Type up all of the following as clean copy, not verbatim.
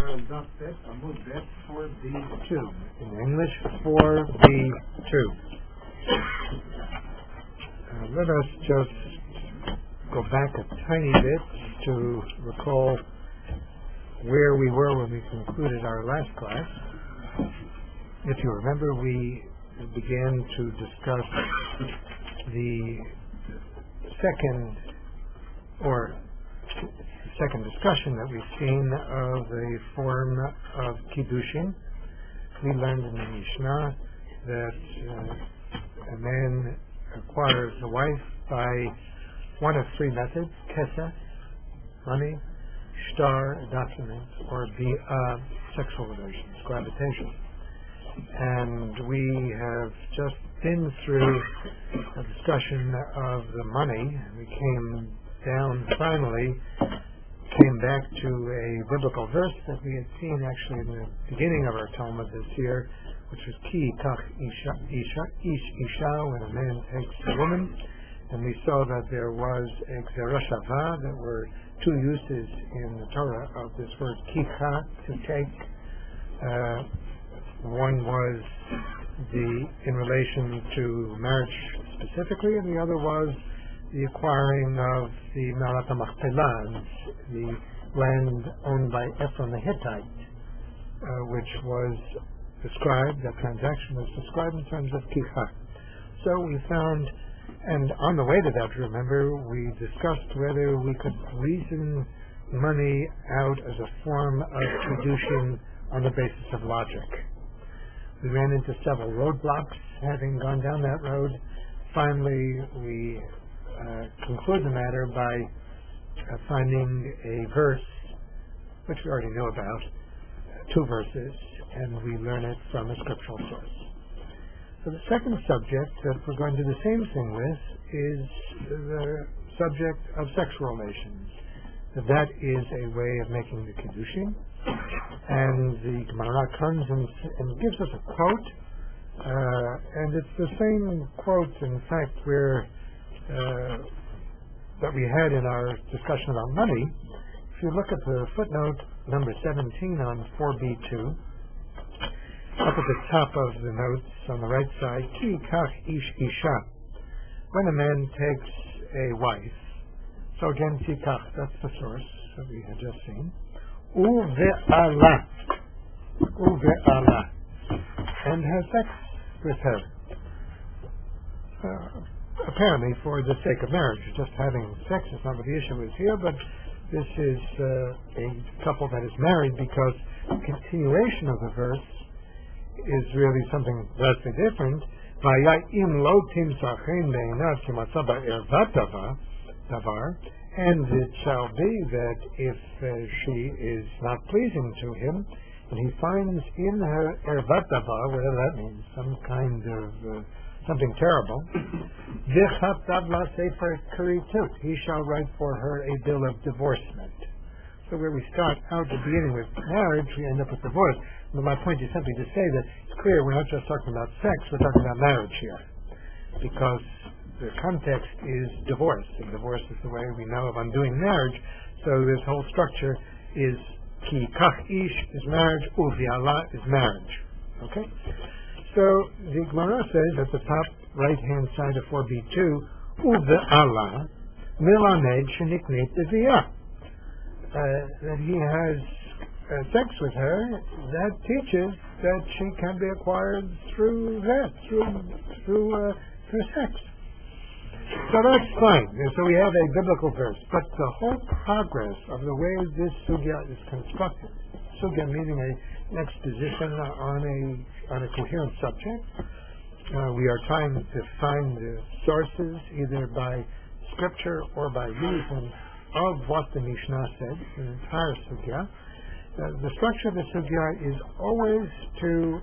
4B2. In English, 4B2. Let us just go back a tiny bit to recall where we were when we concluded our last class. If you remember, we began to discuss the second discussion that we've seen of the form of Kiddushin. We learned in the Mishnah that a man acquires a wife by one of three methods: kesef, money; shtar, a document; or sexual relations, gravitation. And we have just been through a discussion of the money. We came back to a biblical verse that we had seen actually in the beginning of our Talmud this year, which was Ki Kach Isha, when a man takes a woman. And we saw that there was a Gzera Shava. There were two uses in the Torah of this word Kicha, to take. One was in relation to marriage specifically, and the other was the acquiring of the Me'arat HaMachpelah, the land owned by Ephron the Hittite, which was described, that transaction was described in terms of Kicha. So we found, and on the way to that, remember, we discussed whether we could reason money out as a form of Kiddushin on the basis of logic. We ran into several roadblocks. Having gone down that road, finally we conclude the matter by finding a verse, which we already know about, two verses, and we learn it from a scriptural source. So the second subject that we're going to do the same thing with is the subject of sexual relations. That is a way of making the Kiddushin. And the Gemara comes and gives us a quote, and it's the same quote, in fact, that we had in our discussion about money. If you look at the footnote number 17 on 4B2, up at the top of the notes on the right side, Ki Kach Ish Isha, when a man takes a wife. So again, Ki Kach, that's the source that we had just seen. Uve'ala, and has sex with her. Apparently for the sake of marriage. Just having sex is not what the issue is here, but this is a couple that is married, because the continuation of the verse is really something vastly different. And it shall be that if she is not pleasing to him, and he finds in her ervat davar, whatever that means, some kind of something terrible, he shall write for her a bill of divorcement. So where we start out at the beginning with marriage, we end up with divorce. But my point is simply to say that it's clear we're not just talking about sex, we're talking about marriage here, because the context is divorce, and divorce is the way we know of undoing marriage. So this whole structure is Ki Kach Ish is marriage, Uviala is marriage. Okay? So the Gemara says at the top right-hand side of 4B2, Uviala Milamed Shenikneit Deviyah, that he has sex with her, that teaches that she can be acquired through sex. So that's fine. And so we have a biblical verse. But the whole progress of the way this sugya is constructed, sugya meaning an exposition on a coherent subject, we are trying to find the sources either by scripture or by reason of what the Mishnah said, the entire sugya. The structure of the sugya is always to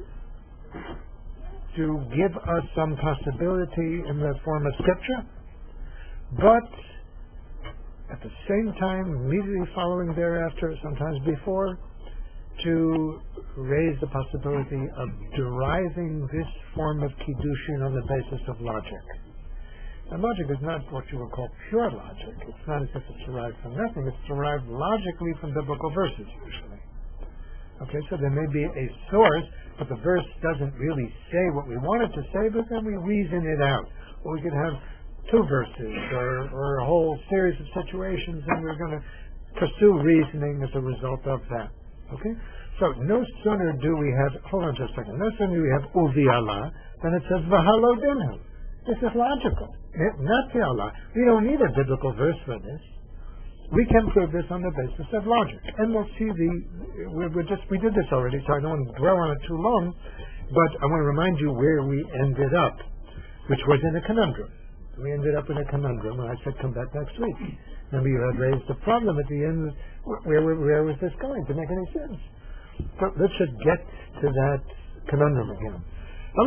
give us some possibility in the form of scripture, but at the same time, immediately following thereafter, sometimes before, to raise the possibility of deriving this form of Kiddushin on the basis of logic. And logic is not what you would call pure logic. It's not as if it's derived from nothing. It's derived logically from biblical verses, usually. Okay, so there may be a source, but the verse doesn't really say what we want it to say, but then we reason it out. Or we could have two verses or a whole series of situations, and we're going to pursue reasoning as a result of that. Okay? So no sooner do we have, hold on just a second, no sooner do we have uvi Allah, than it says v'halo dinhu. This is logical, not the Allah. We don't need a biblical verse for this. We can prove this on the basis of logic. And we'll see we did this already, so I don't want to dwell on it too long, but I want to remind you where we ended up, which was in a conundrum. We ended up in a conundrum when I said come back next week. Remember, you had raised the problem at the end. Where was this going to make any sense? So let's just get to that conundrum again. In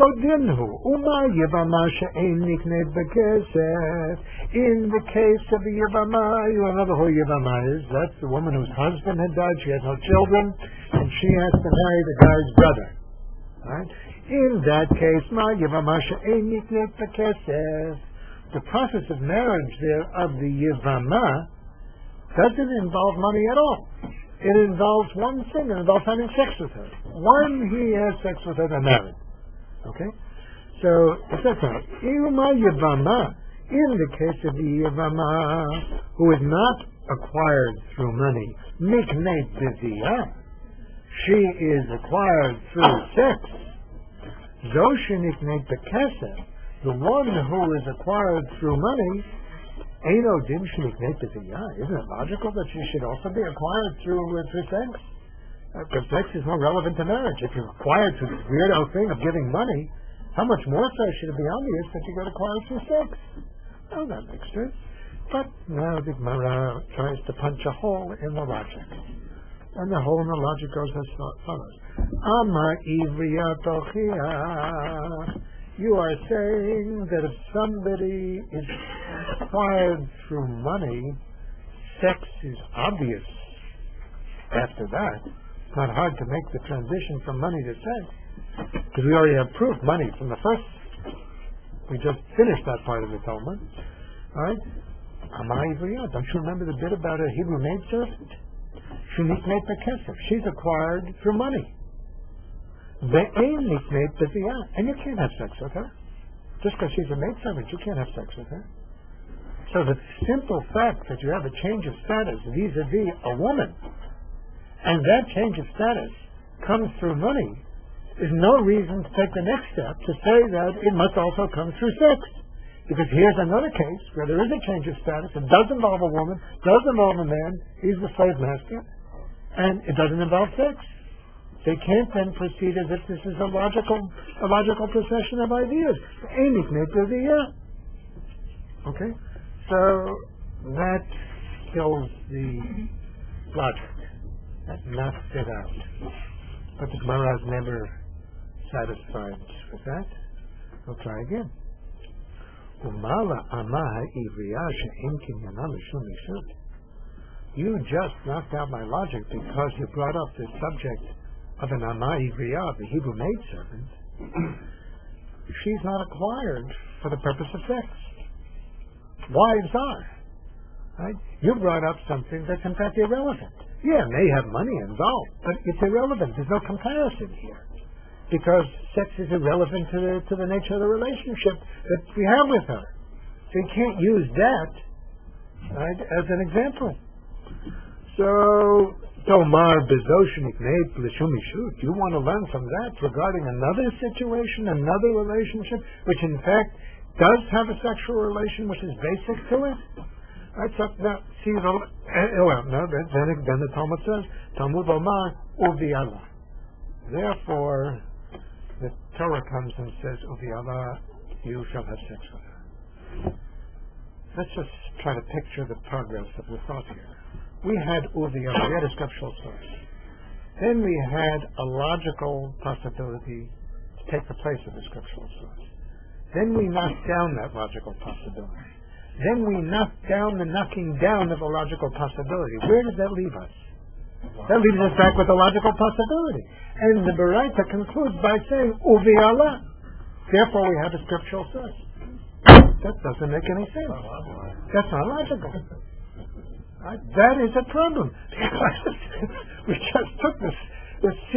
the case of the Yevama, you know who Yevama is. That's the woman whose husband had died. She had no children, and she has to marry the guy's brother. Right? In that case, the process of marriage there of the Yevama doesn't involve money at all. It involves one thing. It involves having sex with her. When he has sex with her, they're married. Okay? So, it says that. In the case of the Yevama, who is not acquired through money, mikneit b'ziyah, she is acquired through sex. Zoshi nikneit b'kesef, the one who is acquired through money, Eino din shnikneit b'ziyah. Isn't it logical that she should also be acquired through sex? Because sex is more relevant to marriage. If you're acquired through this weirdo thing of giving money, how much more so should it be obvious that you got acquired through sex? Oh, that makes sense. But now the Gemara tries to punch a hole in the logic. And the hole in the logic goes as follows. Amar ivriyatochia. You are saying that if somebody is acquired through money, sex is obvious after that. It's not hard to make the transition from money to sex, because we already have proof money from the first. We just finished that part of the Talmud. All right? Don't you remember the bit about a Hebrew maidservant? She's acquired through money. And you can't have sex with her. Just because she's a maidservant, you can't have sex with her. So the simple fact that you have a change of status vis-a-vis a woman, and that change of status comes through money, is no reason to take the next step to say that it must also come through sex. Because here's another case where there is a change of status. It does involve a woman, does involve a man, he's the slave master, and it doesn't involve sex. They can't then proceed as if this is a logical procession of ideas. Okay? So that kills the logic. That knocks it out. But the Gemara is never satisfied with that. We'll try again. You just knocked out my logic because you brought up the subject of an Amma Ivriyah, the Hebrew maidservant. She's not acquired for the purpose of sex. Wives are. Right? You brought up something that's in fact irrelevant. Yeah, it may have money involved, but it's irrelevant. There's no comparison here. Because sex is irrelevant to the nature of the relationship that we have with her. So you can't use that, right, as an example. So, Tomar Bezoshinik Neid Plishumishut, you want to learn from that regarding another situation, another relationship, which in fact does have a sexual relation which is basic to it? Right, so now, see, then the Talmud says, Talmud Omar Uvi Allah. Therefore, the Torah comes and says, Uvi Allah, you shall have sex with her. Let's just try to picture the progress of the thought here. We had Uvi Allah, we had a scriptural source. Then we had a logical possibility to take the place of the scriptural source. Then we knocked down that logical possibility. Then we knocked down the knocking down of a logical possibility. Where does that leave us? That leaves us back with a logical possibility. And the Baraita concludes by saying, Uvi Allah. Therefore we have a scriptural source. That doesn't make any sense. That's not logical. Right? That is a problem. We just took this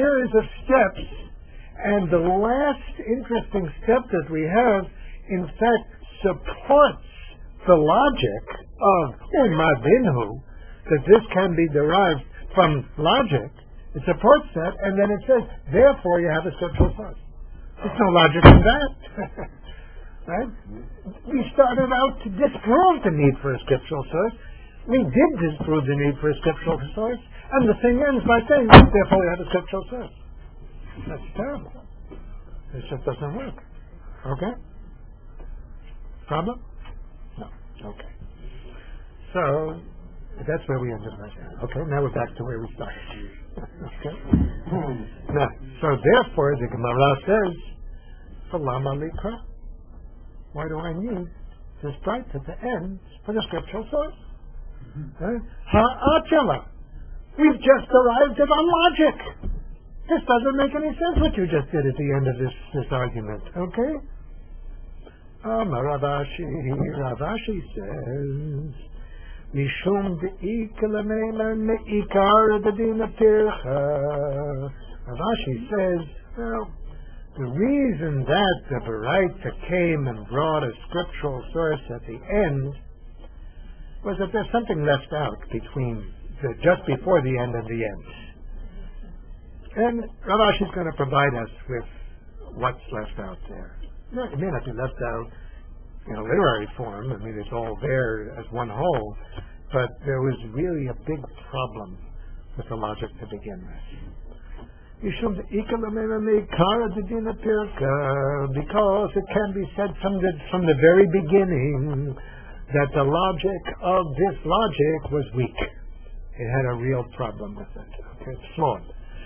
series of steps, and the last interesting step that we have, in fact, supports the logic of Umadinhu, that this can be derived from logic. It supports that, and then it says, therefore you have a scriptural source. There's no logic in that. Right? We started out to disprove the need for a scriptural source. We did disprove the need for a scriptural source, and the thing ends by saying, therefore we have a scriptural source. That's terrible. This just doesn't work. Okay? Problem? No. Okay. So, that's where we ended right now. Okay, now we're back to where we started. Okay? Now, so therefore, the Gemara says, Falama likra. Why do I need this bright at the end for the scriptural source? Ha'achala. We've just arrived at on logic. This doesn't make any sense what you just did at the end of this argument. Okay? Ravashi says, Mishum de'ikala me'ikar dedina pircha. Ravashi says, well, the reason that the Baraita came and brought a scriptural source at the end was that there's something left out between just before the end and the end. And Ravashi is going to provide us with what's left out there. No, it may not be left out in a literary form. I mean, it's all there as one whole. But there was really a big problem with the logic to begin with. Because it can be said from the very beginning that the logic of this logic was weak. It had a real problem with it. Okay, it's flawed.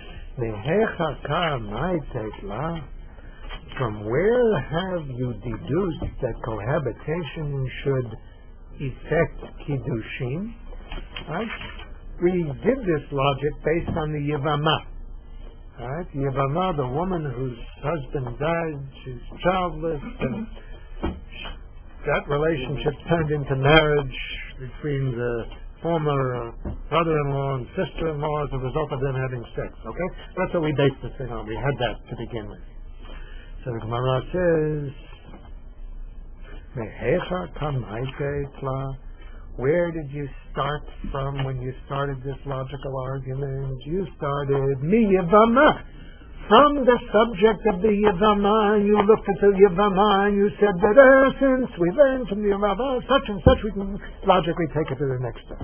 From where have you deduced that cohabitation should effect kiddushin? Right? We did this logic based on the Yevamah. Right? Yevamah, the woman whose husband died, she's childless, and that relationship turned into marriage between the former brother-in-law and sister-in-law as a result of them having sex. Okay? That's what we based this thing on. We had that to begin with. So the Gemara says, where did you start from when you started this logical argument? You started Yevamah. From the subject of the Yevamah, you looked at the Yevamah and you said that since we learned from the Yevamah such and such, we can logically take it to the next step.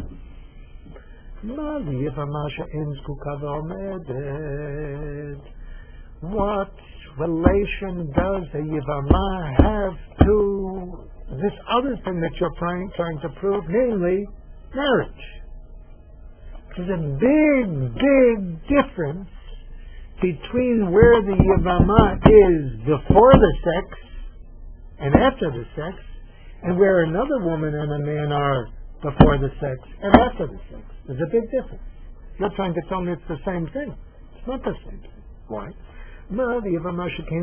What relation does a Yevamah have to this other thing that you're trying to prove, namely marriage? There's a big difference between where the Yevamah is before the sex and after the sex, and where another woman and a man are before the sex and after the sex. There's a big difference. You're trying to tell me it's the same thing. It's not the same thing. Why? There is a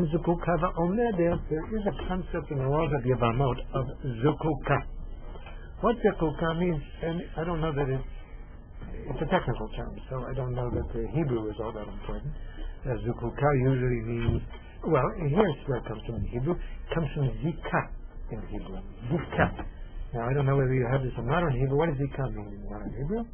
concept in the world of Yevamot of Zukukah. What Zukukah means, and I don't know that it's a technical term, so I don't know that the Hebrew is all that important. Zukukah usually means, well, here's where it comes from in Hebrew. It comes from Zikah in Hebrew. Zikah. Now, I don't know whether you have this or not in Hebrew. What does Zikah mean in modern Hebrew?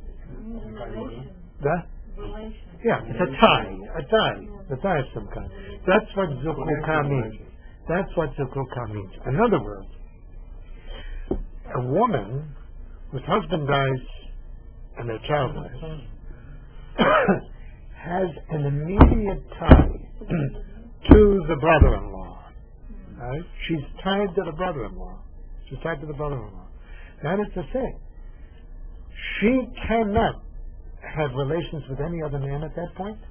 Yeah, it's a tie of some kind. That's what Zukukah means. That's what Zukukah means. In other words, a woman whose husband dies and they're childless has an immediate tie to the brother-in-law. Right? She's tied to the brother-in-law. That is to say, she cannot have relations with any other man at that point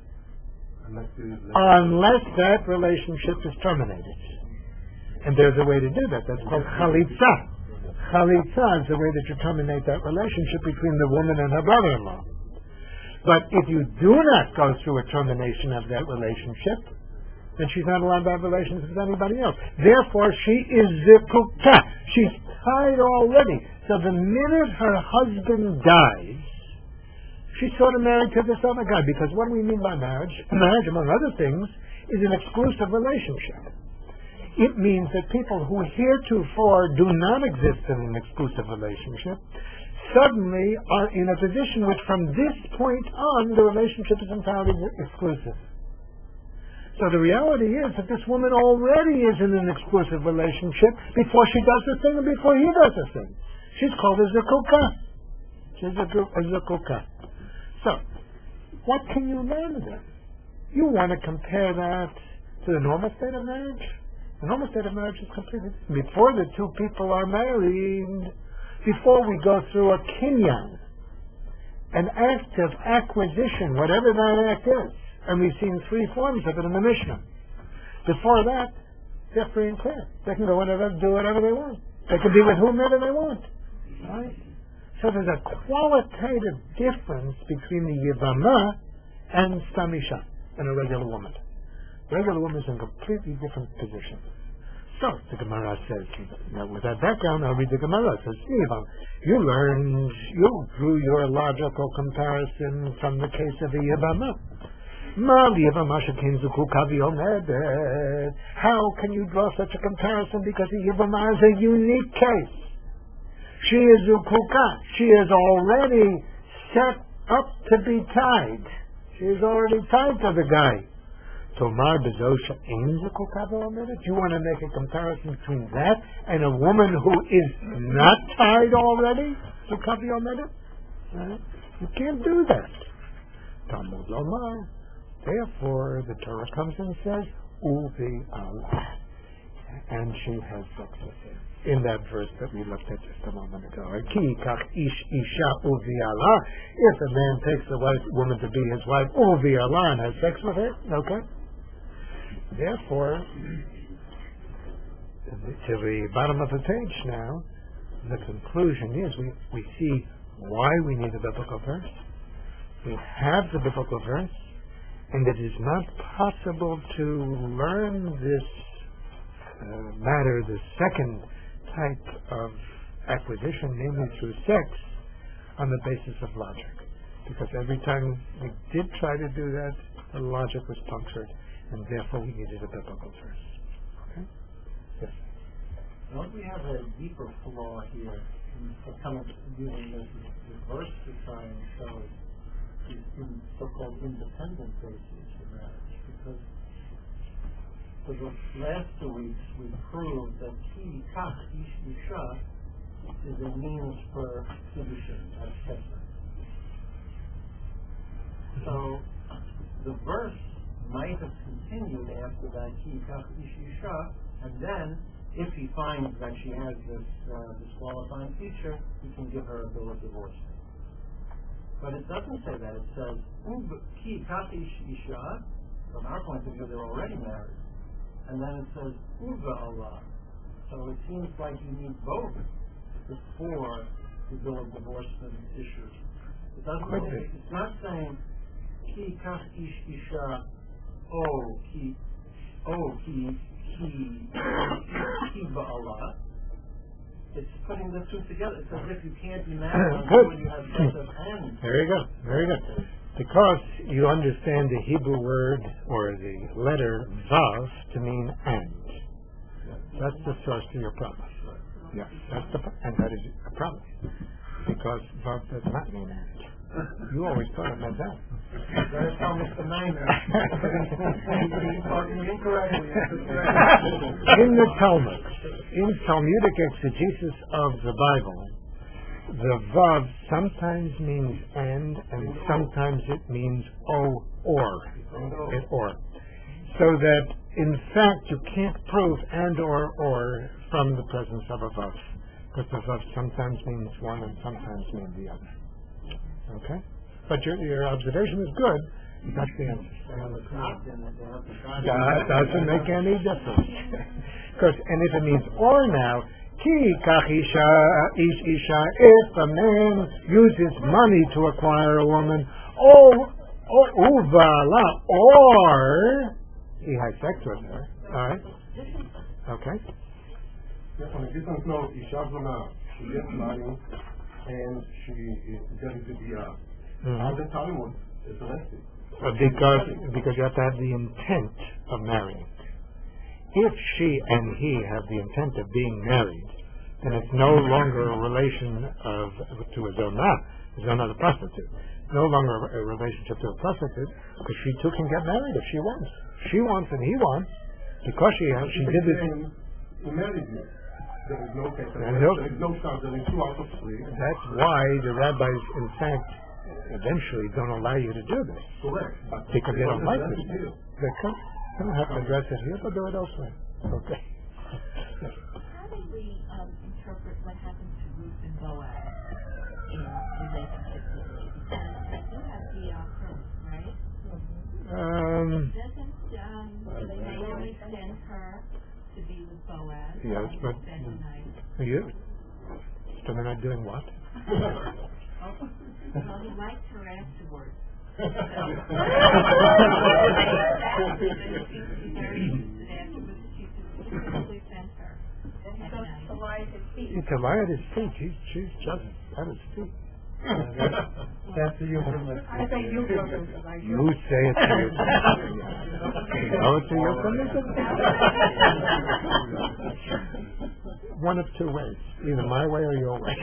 unless that relationship is terminated. And there's a way to do that. That's called chalitza. Chalitza is the way that you terminate that relationship between the woman and her brother-in-law. But if you do not go through a termination of that relationship, then she's not allowed to have relations with anybody else. Therefore, she is zikukah. She's tied already. So the minute her husband dies, She's sort of married to this other guy, because what do we mean by marriage? Marriage, among other things, is an exclusive relationship. It means that people who heretofore do not exist in an exclusive relationship suddenly are in a position which from this point on the relationship is entirely exclusive. So the reality is that this woman already is in an exclusive relationship before she does the thing and before he does the thing. She's called a zakukah. She's a zakukah. So, what can you learn then? You want to compare that to the normal state of marriage? The normal state of marriage is completely before the two people are married, before we go through a kinyan, an act of acquisition, whatever that act is. And we've seen three forms of it in the Mishnah. Before that, they're free and clear. They can go whatever, do whatever they want. They can be with whomever they want. Right? So there's a qualitative difference between the Yivama and Stamisha, and a regular woman. A regular woman is in a completely different position. So the Gemara says, now with that background, I'll read the Gemara. It says, you drew your logical comparison from the case of the Yivama. How can you draw such a comparison? Because the Yivama is a unique case. She is Zukuka. She is already set up to be tied. She is already tied to the guy. Tomar Bezosha in Zukuka. Do you want to make a comparison between that and a woman who is not tied already? Zukavi Omeda? You can't do that. Talmud Lomar. Therefore, the Torah comes and says, Uvi Allah. And she has sex with him. In that verse that we looked at just a moment ago. Ki kach ish isha uvi Allah. If a man takes a woman to be his wife, uvi Allah, and has sex with her, okay? Therefore, to the bottom of the page now, the conclusion is we see why we need a biblical verse. We have the biblical verse, and it is not possible to learn this matter, the second type of acquisition, namely through sex, on the basis of logic. Because every time we did try to do that, the logic was punctured, and therefore we needed a biblical verse. Okay? Yes? Don't we have a deeper flaw here in kind of using this verse to try and show these so-called independent bases for marriage? Because for the last 2 weeks we proved that ki kach ish isha is a means for solution as kesser. So the verse might have continued after that ki kach ish isha, and then if he finds that she has this disqualifying feature, he can give her a bill of divorcement. But it doesn't say that. It says ki kach ish isha. From our point of view, they're already married. And then it says, Uva Allah. So it seems like you need both before the bill of divorcement issues. It doesn't. It's not saying ki kach ish isha ki Allah. It's putting the two together. It's as if you can't be married when you have sex of and. Very good. Very good. Because you understand the Hebrew word or the letter Vav to mean and. That's the source of your promise. Yes, and that is a promise. Because Vav does not mean and. You always thought it meant that. That's how Mr. Niner. In the Talmud, in Talmudic exegesis of the Bible, the Vav sometimes means and sometimes it means or. So that, in fact, you can't prove and or from the presence of a Vav. Because the Vav sometimes means one and sometimes means the other. Okay? But your observation is good. That's the answer. That doesn't make any difference. And if it means or now, Ki kach isha ish isha, if a man uses money to acquire a woman, or he has sex with her. Alright? Okay? This one knows isha v'na. She gets money and she is ready to be All the Talmud is selected. Because you have to have the intent of marrying. If she and he have the intent of being married, then it's no longer a relation to a zonah the prostitute. No longer a relationship to a prostitute, because she too can get married if she wants. She wants and he wants, because she did this. He married me. There is no case. There is no child. There is 2 out of 3. That's why the rabbis, in fact, eventually don't allow you to do this. Correct. Because they don't like this. They don't have to address it here, but do it elsewhere. Okay. How do we interpret what happened to Ruth and Boaz in relationship to me? Because you have the prince, right? Doesn't Naomi send her to be with Boaz? Yes, but you so they're not doing what? Well, he liked her afterwards. It's a lie at his feet. She's just at his feet. That's the euphemism. I say euphemism. You say it's a euphemism. Oh, it's a euphemism? One of 2 ways. Either my way or your way.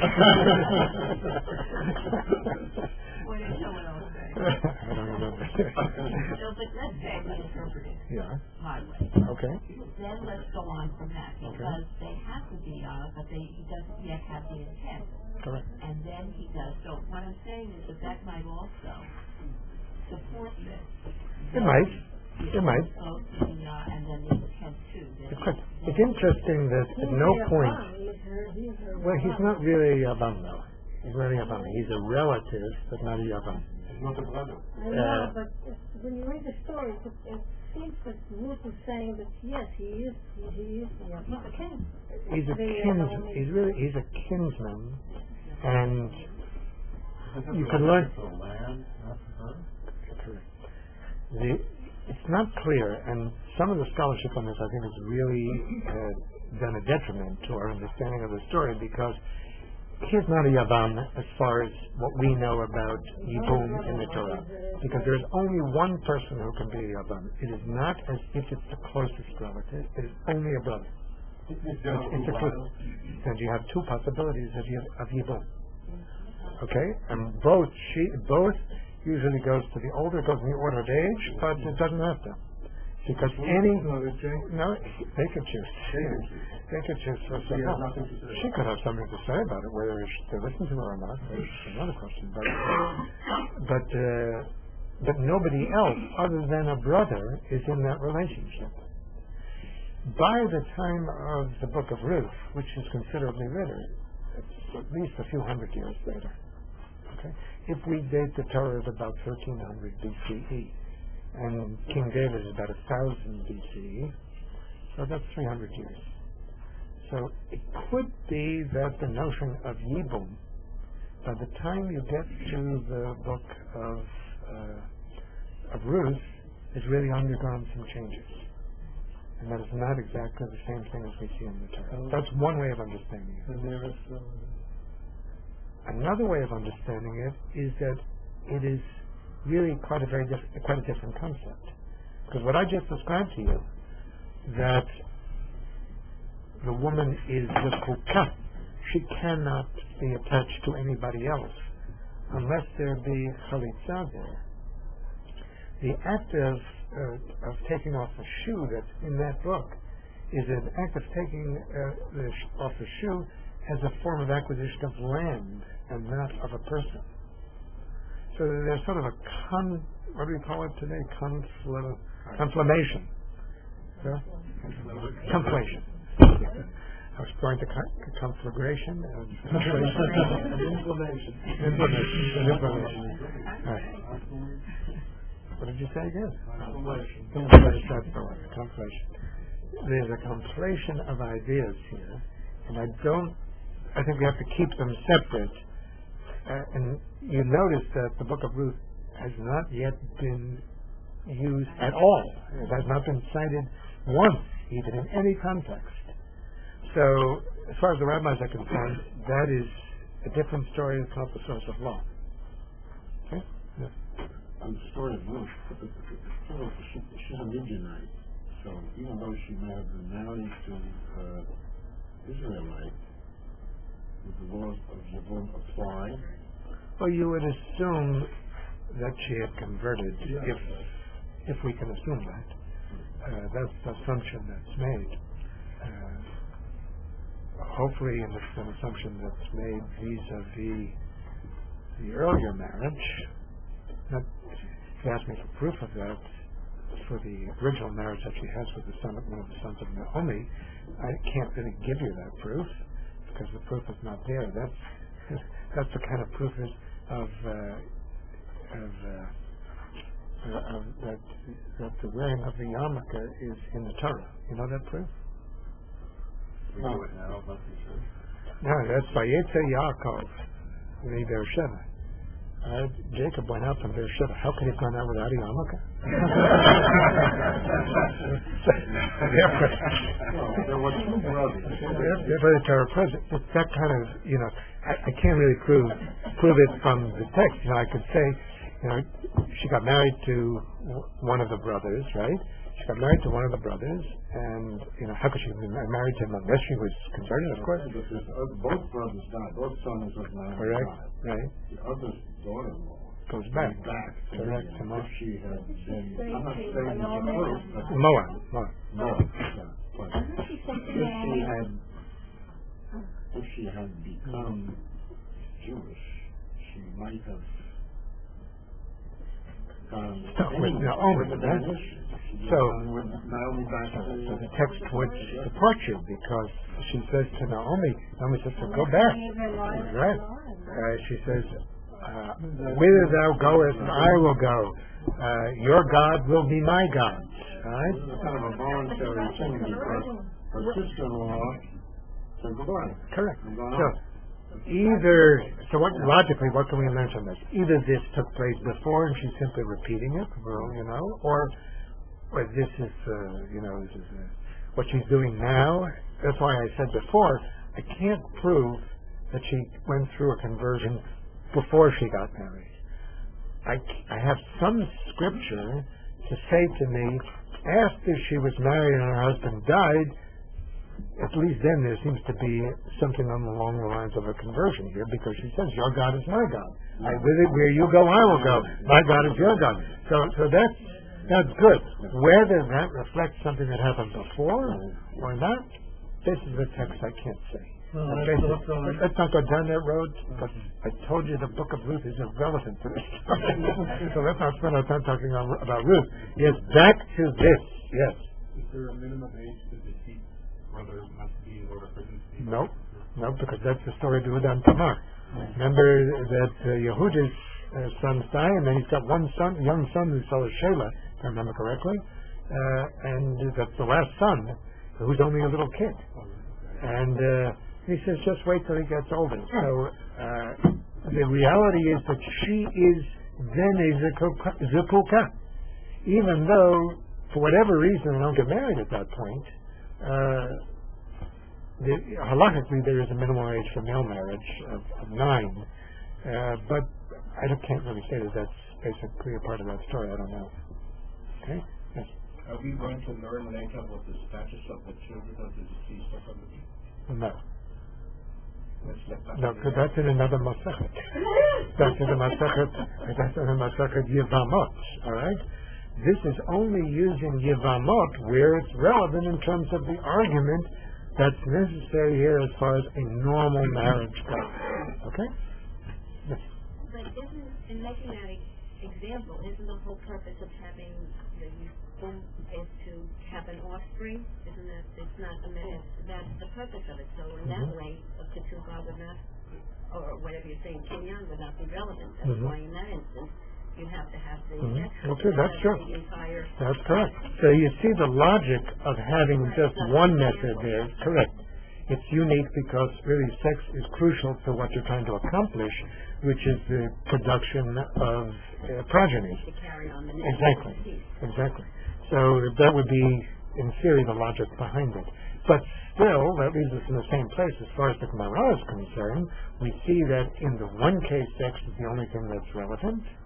What did someone else say? I don't remember. So, but let's say we interpret it my way. Okay. Then let's go on from that, because they have to be but he doesn't yet have the intent. Correct. And then he does. So what I'm saying is that might also support this. It might. It might. And then the intent too. It's interesting that at no point. Well, he's not really a Yavam though. He's not a Yavam. He's a relative, but not a Yavam. He's not a brother. I know, but when you read the story, it seems that Ruth is saying that yes, he is a kin. He's a kinsman, and you can learn. Correct. It's not clear, and some of the scholarship on this, I think, has really done a detriment to our understanding of the story, because he's not a Yavam as far as what we know about Yibum in the Torah, because there's only one person who can be a Yavam. It is not as if it's the closest relative. It is only a brother. It's a close. And you have 2 possibilities of Yibum. Okay, and both usually goes to the older, goes in the order of age, but it doesn't have to. Because they could choose. They could choose for herself. She could have something to say about it, whether they listen to her or not. That's another question. But nobody else other than a brother is in that relationship. By the time of the book of Ruth, which is considerably later, it's at least a few hundred years later. Okay? If we date the Torah at about 1300 BCE, and King David is about 1000 BCE, so that's 300 years. So it could be that the notion of Yibum, by the time you get to the book of Ruth, has really undergone some changes. And that is not exactly the same thing as we see in the Torah. That's one way of understanding it. Another way of understanding it is that it is really quite a different concept. Because what I just described to you, that the woman is the kukah, she cannot be attached to anybody else unless there be chalitza there. The act of taking off the shoe that's in that book is an act of taking off the shoe as a form of acquisition of land and not of a person. So there's sort of a what do we call it today? Conflammation. Conflation. I was going to conflagration and inflammation. Right. What did you say again? Conflation. There's a conflation of ideas here, and I think we have to keep them separate. And you notice that the book of Ruth has not yet been used at all. It has not been cited once, even in any context. So, as far as the rabbis are concerned, that is a different story. It's not the source of law. Okay? on the story of Ruth, she's a Midianite. So even though she may have been married to Israelite, would the laws of Yevon apply? Well, you would assume that she had converted, if we can assume that. That's the assumption that's made. Hopefully, and it's an assumption that's made vis-a-vis the earlier marriage. Not, if you ask me for proof of that, for the original marriage that she has with one of the sons of Naomi, I can't really give you that proof because the proof is not there. That's the kind of proof that the wearing of the yarmulke is in the Torah. You know that proof? We do it now, must be true. No, that's Vayetze Yaakov, the Beersheba. Jacob went out from Beersheba. How could he have gone out without a yarmulke? There were two brothers. Therefore, the Torah present. It's that kind of, I can't really prove it from the text. I could say, she got married to one of the brothers, right? She got married to one of the brothers, and how could she have been married to him unless she was converted? Of course. Both brothers died. Both sons of Naomi correct. Died. Right. The other daughter-in-law goes back. Correct. To Moab. If she had been, I'm not saying it's a proof, but Moab. But if she had become Jewish, she might have gone with Naomi. So the text would support you because she says to Naomi says to go back. Right. She says, whither thou goest, I will go. Your God will be my God. Right? It's kind of a voluntary thing because her sister-in-law said goodbye. Correct. So logically, what can we learn from this? Either this took place before and she's simply repeating it, or this is, what she's doing now. That's why I said before, I can't prove that she went through a conversion before she got married. I have some scripture to say to me, after she was married and her husband died, at least then there seems to be something along the lines of a conversion here, because she says, your God is my God. Where you go, I will go. My God is your God. So that's good. Whether that reflects something that happened before or not, this is the text I can't say. Let's not go down that road, but I told you the book of Ruth is irrelevant to this. So let's not spend our time talking about Ruth. Yes, back to this. Yes. Is there a minimum age to deceit brother must be in order for him to be? No, because that's the story of Yehuda and Tamar. Remember that Yehuda's sons die, and then he's got one son, young son who's called Shelah, if I remember correctly, and that's the last son, who's only a little kid. And he says, just wait till he gets older. So the reality is that she is then a Zepuka. Even though, for whatever reason, they don't get married at that point, halachically there is a minimum age for male marriage of 9. But I can't really say that that's basically a part of that story. I don't know. Okay? Yes. Are we going to learn later what the status of the children of the deceased are going to be? No. No, because that's in another Masechet. That's in the Masechet Yevamot. All right? This is only using Yevamot where it's relevant in terms of the argument that's necessary here as far as a normal marriage goes. Okay? Yes. But in making that example, isn't the whole purpose of having the womb is to have an offspring? Isn't that, it's not a minute, that's the purpose of it. So in that way, a ketubah would not, or whatever you're saying, kinyan would not be relevant. That's why in that instance, you have to have the okay, that's true. The entire. That's correct. So you see the logic of having just one method there. Correct. It's unique because really sex is crucial to what you're trying to accomplish, which is the production of progeny. To carry on the name. Exactly. So that would be, in theory, the logic behind it. But still, that leaves us in the same place as far as the Gemara is concerned. We see that in the one case, sex is the only thing that's relevant.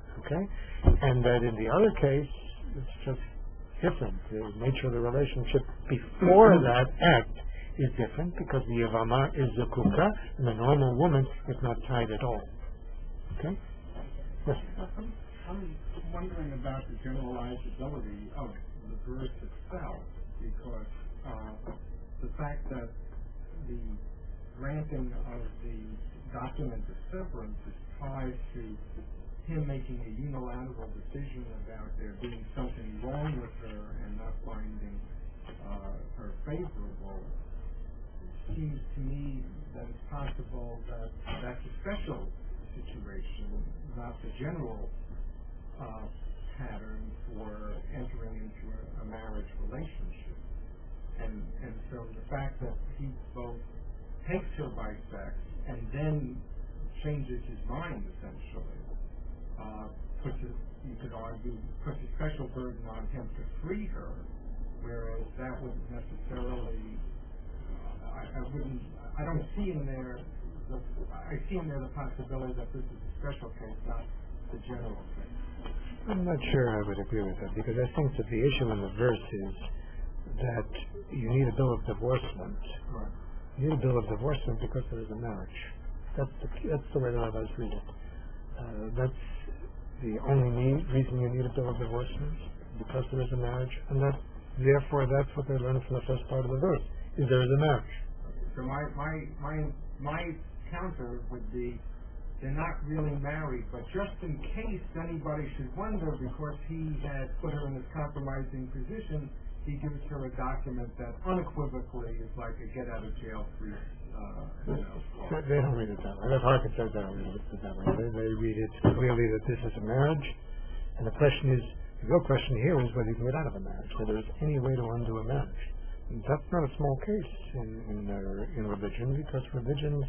Okay? And that in the other case, it's just different. The nature of the relationship before that act is different because the Yavama is Zukuka and the normal woman is not tied at all. Okay? Yes? I'm wondering about the generalizability of the verse itself, because the fact that the granting of the document of severance is tied to him making a unilateral decision about there being something wrong with her and not finding her favorable, it seems to me that it's possible that that's a special situation, not the general pattern for entering into a marriage relationship. And so the fact that he both takes her by sex and then changes his mind, essentially, puts it, you could argue, puts a special burden on him to free her, whereas that wouldn't necessarily, I don't see in there, I see in there the possibility that this is a special case, not the general case. I'm not sure I would agree with that, because I think that the issue in the verse is that you need a bill of divorcement. Right. You need a bill of divorcement because there is a marriage. That's the way the rabbis read it. That's the only reason you need a bill of divorcement, because there is a marriage, and that therefore that's what they learn from the first part of the verse, is there is a marriage. So my counter would be, they're not really married, but just in case anybody should wonder, because he had put her in this compromising position, he gives her a document that unequivocally is like a get-out-of-jail-free. They don't read it that way. The Harkin says they don't read it that way. They read it clearly that this is a marriage, and the question is, the real question here is whether you can get out of a marriage, whether there's any way to undo a marriage. And that's not a small case in religion, because religions,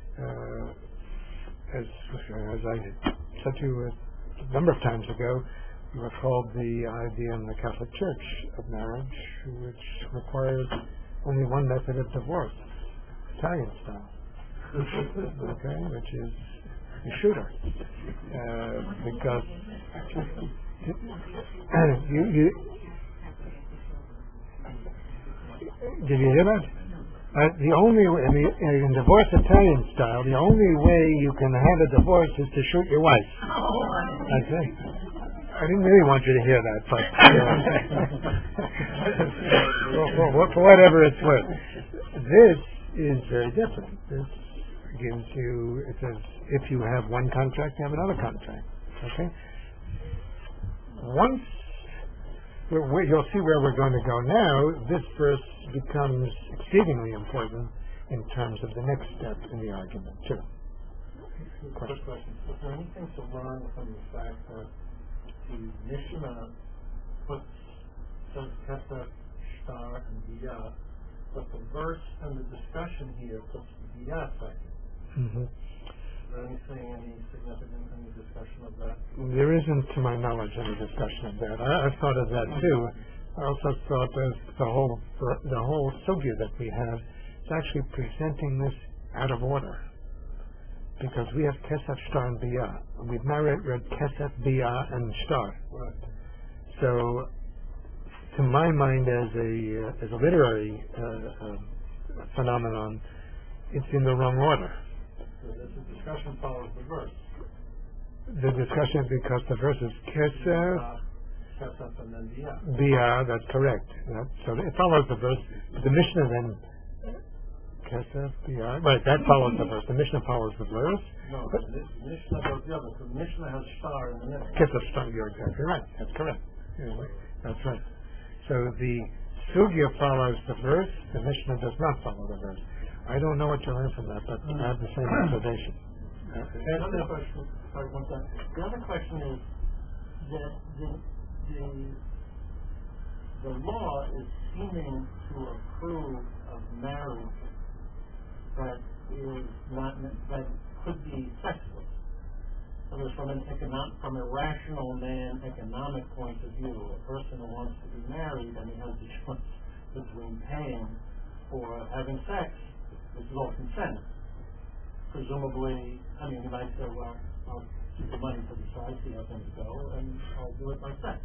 as I said to you a number of times ago, you were called the idea in the Catholic Church of marriage, which requires only one method of divorce, Italian style, okay, which is you shoot her, because you did you hear that? The only way, in divorce Italian style, the only way you can have a divorce is to shoot your wife. That's it. I didn't really want you to hear that, but for whatever it's worth, this is very different. This gives you, it says, if you have one contract, you have another contract. Okay. Once you'll see where we're going to go now, this verse becomes exceedingly important in terms of the next step in the argument, too. Quick question. Is there anything to learn from the fact that the Mishnah says Kesef, Shtar, and Biyah, but the verse and the discussion here puts Biyah second? Mm-hmm. Is there any significant in the discussion of that? There isn't, to my knowledge, any discussion of that. I've thought of that too. I also thought that the whole sugya that we have is actually presenting this out of order, because we have Kesef, Shtar, and Biyah. We've now read Kesef, Biyah, and Shtar. Right. So, to my mind, as a literary phenomenon, it's in the wrong order. So the discussion follows the verse. The discussion, because the verse is Kesef, Kesef, and then Biyah. Biyah, that's correct. So it follows the verse. The Mishnah then, Kesef, Biyah, right, that follows the verse. The Mishnah follows the verse. No, the Mishnah goes the other. So the Mishnah has Shtar in the middle. Kesef, Shtar, you're exactly right. That's correct. That's right. So the sugya follows the verse. The Mishnah does not follow the verse. I don't know what you learned from that, but I have the same observation. The other question, the other question is that the law is seeming to approve of marriage that is not, that could be sexless. So from a rational man economic point of view, a person who wants to be married and he has the choice between paying or having sex, this is all consent. Presumably, you might say, well, I'll the money to the side, see how things go, and I'll do it by sex.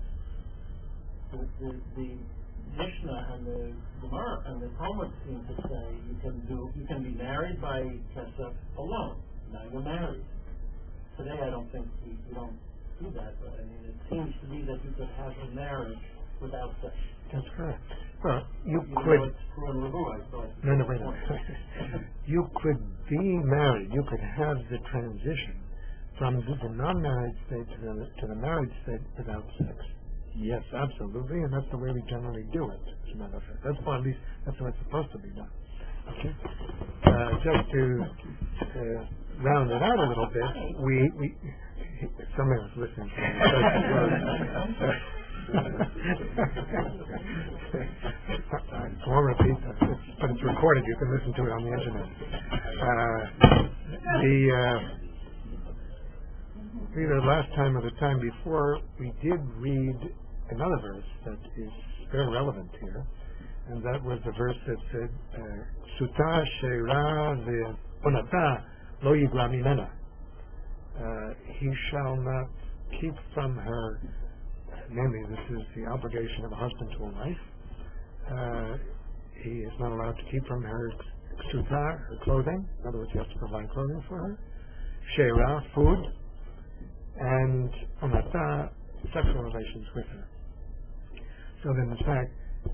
The Mishnah and the Gemara and the Talmud seem to say you can be married by Kesef alone. Now you're married. Today I don't think we don't do that, but I mean it seems to me that you could have a marriage without sex. That's correct. Well, you Even could. though it's true in Rabu, I thought. No, wait a minute. You could be married. You could have the transition from the non-married state to the married state without sex. Yes, absolutely, and that's the way we generally do it, as a matter of fact. That's why, at least, that's the way it's supposed to be done. Okay? Just to round it out a little bit, we somebody was listening to me. I won't repeat that, but it's recorded. You can listen to it on the internet. The last time or the time before, we did read another verse that is very relevant here, and that was the verse that said, "Suta sheira ve'onata lo yigra mimena." He shall not keep from her. Namely, this is the obligation of a husband to a wife. He is not allowed to keep from her suta, her clothing. In other words, he has to provide clothing for her. Sheira, food. And onata, sexual relations with her. So then, in fact,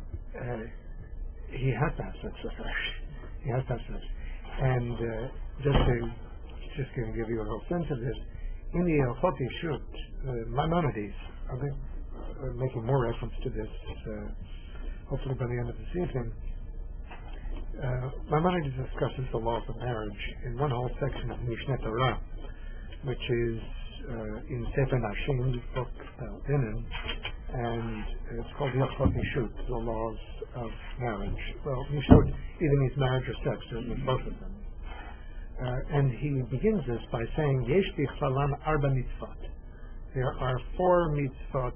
he has to have sex with her. He has to have sex. And just to give you a little sense of this, in the Hilchot Yeshut, Maimonides, I think, making more reference to this, hopefully by the end of this evening, Maimonides discusses the laws of marriage in one whole section of Mishneh Torah, which is in Sefer Nashim, book Linen, and it's called Hilchot Yeshut, the laws of marriage. Well, Yeshut either means marriage or sex, or both of them. And he begins this by saying, Yesh bichlalan arba mitzvot. There are 4 mitzvot,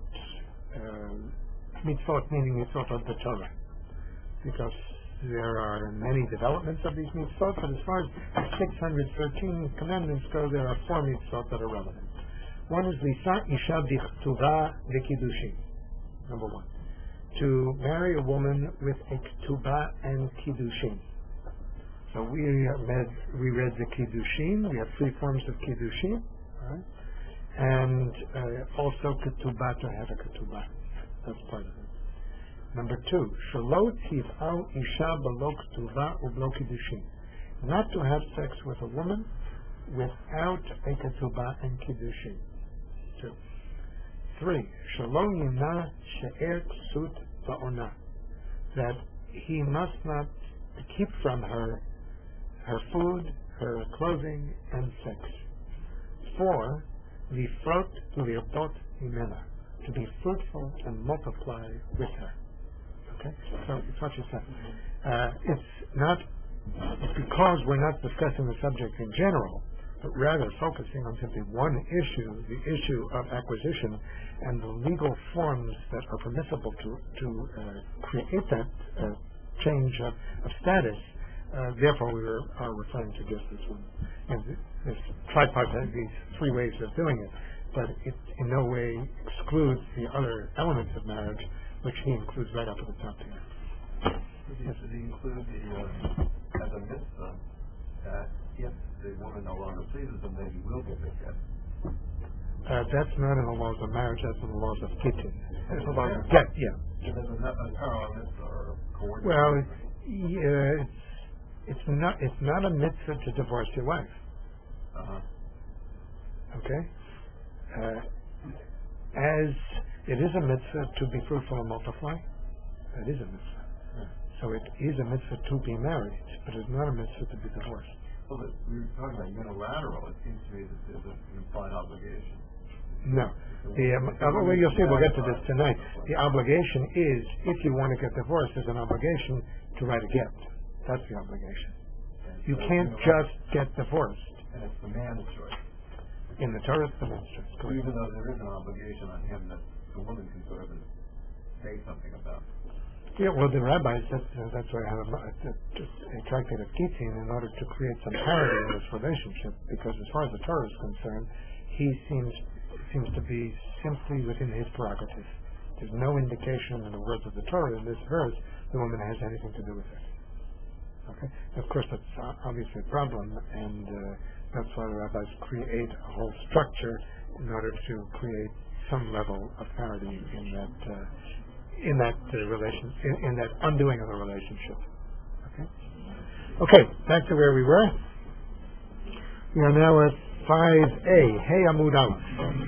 mitzvot meaning mitzvot of the Torah, because there are many developments of these mitzvot, but as far as 613 commandments go, there are 4 mitzvot that are relevant. One is Lisa Isha Bichtuva V'Kiddushin, number 1. To marry a woman with a Ketubah and Kiddushin. So we read the Kiddushin. We have 3 forms of Kiddushin, right? And also Ketubah, to have a Ketubah. That's part of it. Number 2, Shelo Tiv'al Isha B'lo Ketubah U'B'lo Kiddushin. Not to have sex with a woman without a Ketubah and Kiddushin. 2. 3, Shelo Yina She'er Ksut Ba'ona. That he must not keep from her food, her clothing, and sex. 4, Lifrot Lirtot Imena. To be fruitful and multiply with her. Okay? So it's what you said. It's because we're not discussing the subject in general, but rather focusing on simply one issue, the issue of acquisition and the legal forms that are permissible to create that change of status. Therefore, we are referring to just this one. And this tripartite, these 3 ways of doing it, but it in no way excludes the other elements of marriage, which he includes right up at the top here. Does he include as a mitzvah that if the woman no longer pleases him, then he will give it get? That's not in the laws of marriage, that's in the laws of kitchen. It's the laws of get, yeah. So there's a parallel mitzvah or coordinate. Well, it's not a mitzvah to divorce your wife. Okay? As it is a mitzvah to be fruitful and multiply, that is a mitzvah. So it is a mitzvah to be married, but it's not a mitzvah to be divorced. Well, but we were talking about unilateral. It seems to me that there's an implied obligation. No. Well, you'll see, we'll get to this tonight. The obligation is, if you want to get divorced, there's an obligation to write a get. That's the obligation. You can't just get divorced. And it's the man's choice. In the Torah, it's the man's choice. So even though there is an obligation on him that the woman can sort of say something about. Yeah, well, the rabbis, that's why I have a tractate of Gittin in order to create some parity in this relationship, because as far as the Torah is concerned, seems to be simply within his prerogative. There's no indication in the words of the Torah in this verse the woman has anything to do with it. Okay? Of course, that's obviously a problem, and that's why the rabbis create a whole structure in order to create some level of parity in that relation, in that undoing of the relationship. Okay, back to where we were. We are now at 5a, Hey Amud Aleph.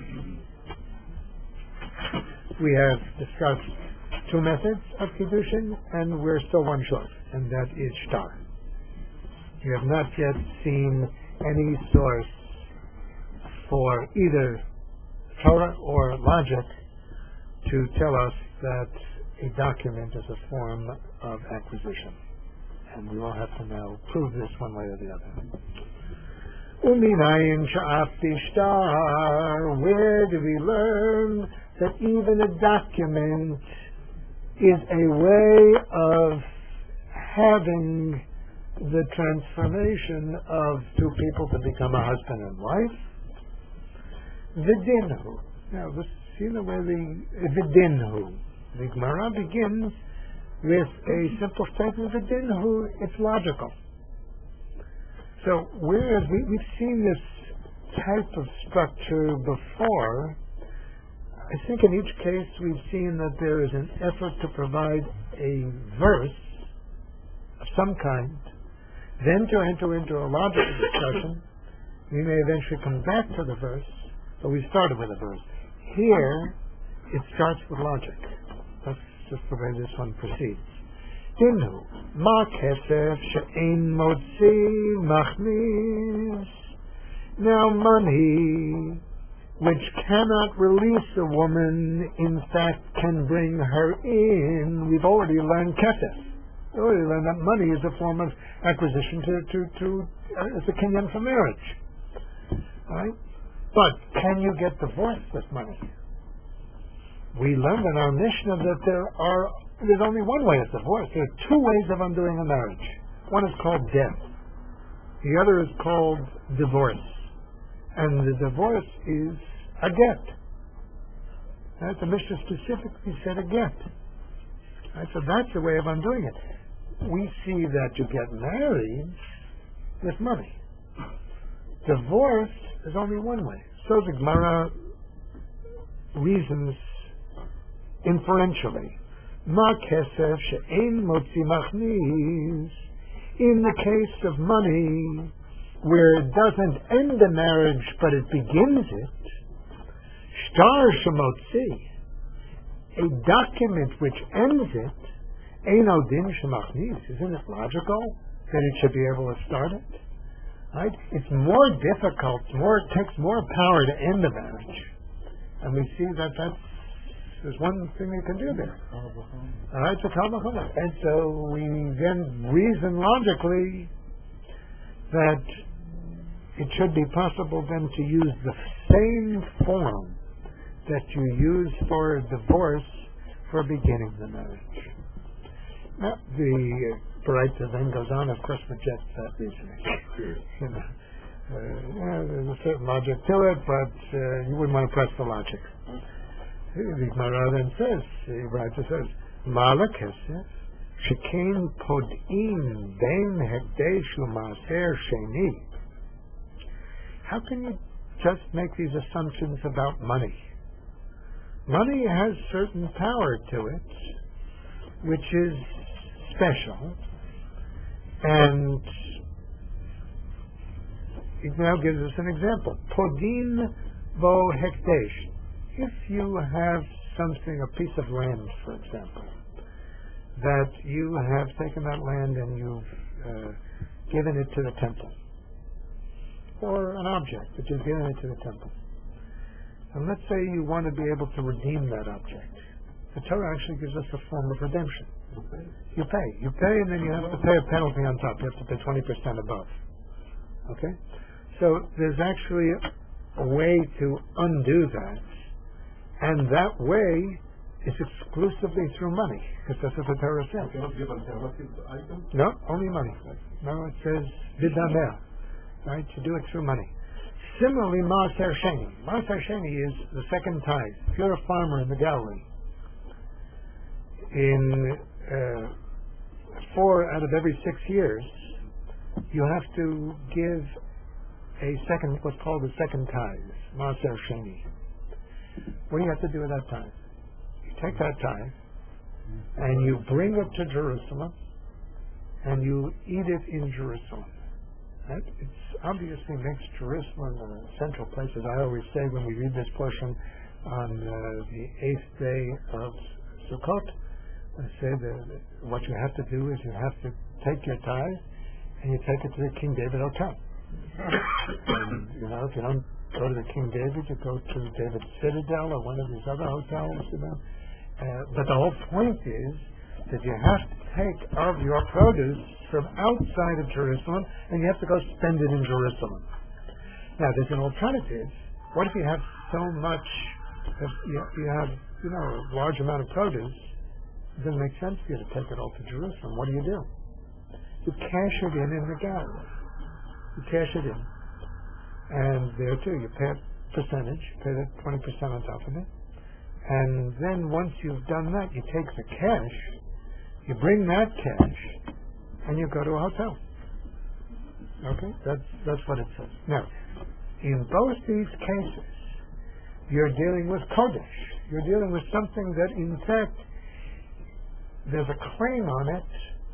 We have discussed two methods of Kiddushin, and we're still one short, and that is Shtar. We have not yet seen any source for either Torah or logic to tell us that a document is a form of acquisition. And we will have to now prove this one way or the other. Uminayin sha'afti shtar. Where do we learn that even a document is a way of having the transformation of two people to become a husband and wife? Vidinhu. Now, see the way Vidinhu. The Gemara begins with a simple statement of Vidinhu. It's logical. So, whereas we've seen this type of structure before, I think in each case we've seen that there is an effort to provide a verse of some kind, then to enter into a logical discussion. We may eventually come back to the verse, but we started with a verse. Here, it starts with logic. That's just the way this one proceeds. Dinu, ma kesef she'ein motzi machnis. Now money, which cannot release a woman, in fact can bring her in. We've already learned kesef. We already learned that money is a form of acquisition as a kinyan for marriage. Right? But can you get divorced with money? We learned in our Mishnah that there's only one way of divorce. There are two ways of undoing a marriage. One is called death. The other is called divorce. And the divorce is a get. Right? The Mishnah specifically said a get. Right? So that's the way of undoing it. We see that you get married with money. Divorce is only one way. So the Gemara reasons inferentially. Ma kesef she'ein motzi machnis. In the case of money, where it doesn't end the marriage but it begins it, shtar shemotzi, a document which ends it, eino din shemachnis. Isn't it logical that it should be able to start it? Right? It's more difficult, it takes more power to end the marriage. And we see that there's one thing you can do there. Alright, so and so we then reason logically that it should be possible then to use the same form that you use for a divorce for beginning the marriage. Now, the Baraita then goes on, of course, rejects that reasoning. There's a certain logic to it, but you wouldn't want to press the logic. The Gemara then says, the Baraita says, Mala kesef, shekein pod'im ben hekdesh u'maaser sheni. How can you just make these assumptions about money? Money has certain power to it, which is special, and it now gives us an example. Podin bo hekdesh. If you have something, a piece of land, for example, that you have taken that land and you've given it to the temple, or an object that you've given it to the temple, and let's say you want to be able to redeem that object, the Torah actually gives us a form of redemption. You pay, and then you have to pay a penalty on top. You have to pay 20% above. Okay? So there's actually a way to undo that, and that way is exclusively through money, because that's what the Torah says. You don't give a penalty to items? No, only money. No, it says vidamer, right? To do it through money. Similarly, Maaser Sheni. Maaser Sheni is the second tithe. If you're a farmer in the Galilee, in 4 out of every 6 years, you have to give what's called a second tithe, Maaser Sheni. What do you have to do with that tithe? You take that tithe and you bring it to Jerusalem and you eat it in Jerusalem. Right? It obviously makes Jerusalem a central place. As I always say when we read this portion on the 8th day of Sukkot, I say that what you have to do is you have to take your tithe and you take it to the King David Hotel. And, if you don't go to the King David, you go to David Citadel or one of these other hotels. But the whole point is that you have to take of your produce from outside of Jerusalem and you have to go spend it in Jerusalem. Now, there's an alternative. What if you have so much, you have a large amount of produce, it doesn't make sense for you to take it all to Jerusalem. What do? You cash it in the gallery. You cash it in. And there too, you pay a percentage, you pay that 20% on top of it. And then once you've done that, you take the cash, you bring that cash, and you go to a hotel. Okay? That's what it says. Now, in both these cases, you're dealing with Kodesh. You're dealing with something that, in fact, there's a claim on it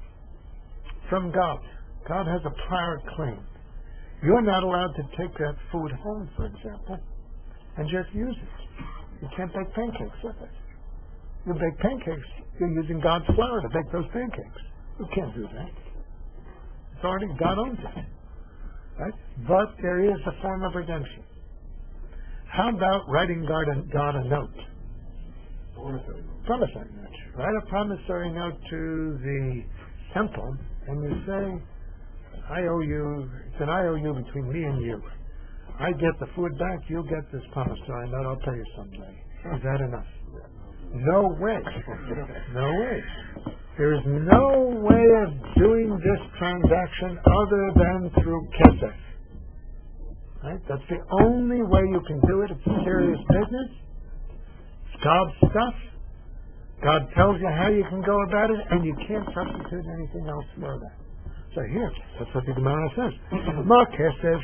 from God. God has a prior claim. You're not allowed to take that food home, for example, and just use it. You can't bake pancakes with it. You bake pancakes, you're using God's flour to bake those pancakes. You can't do that. It's already, God owns it. Right? But there is a form of redemption. How about writing God a note? Promissory note. Write a promissory note to the temple, and you say, I owe you, it's an IOU between me and you. I get the food back, you'll get this promissory note, I'll pay you someday. Is that enough? No way. No way. There is no way of doing this transaction other than through kesef. Right? That's the only way you can do it. It's a serious business. It's God's stuff. God tells you how you can go about it, and you can't substitute anything else for that. So here, that's what the Gemara says. Ma kesef,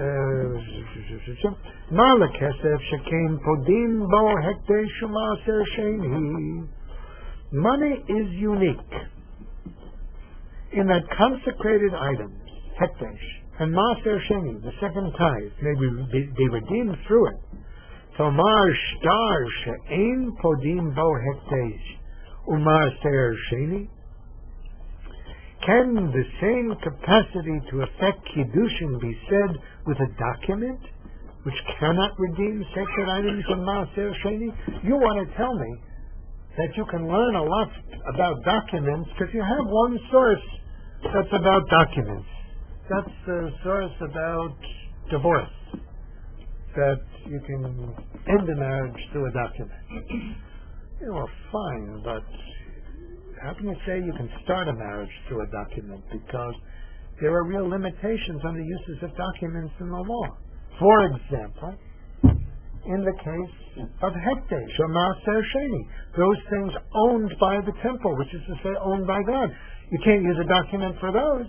ma lekesef shekein podim bo hekdesh u'maaser sheni. Money is unique in that consecrated items, hekdesh, and maaser sheni, the second tithe, may be redeemed through it. Tomar shtar she'ein podim bo hekdesh u'maaser sheni. Can the same capacity to effect Kiddushin be said with a document which cannot redeem sacred items in Maaser Sheni? You want to tell me that you can learn a lot about documents because you have one source that's about documents. That's the source about divorce, that you can end a marriage through a document. Well, fine, but how can you say you can start a marriage through a document? Because there are real limitations on the uses of documents in the law. For example, in the case of Hekdesh or Maaser Sheni, those things owned by the temple, which is to say owned by God. You can't use a document for those.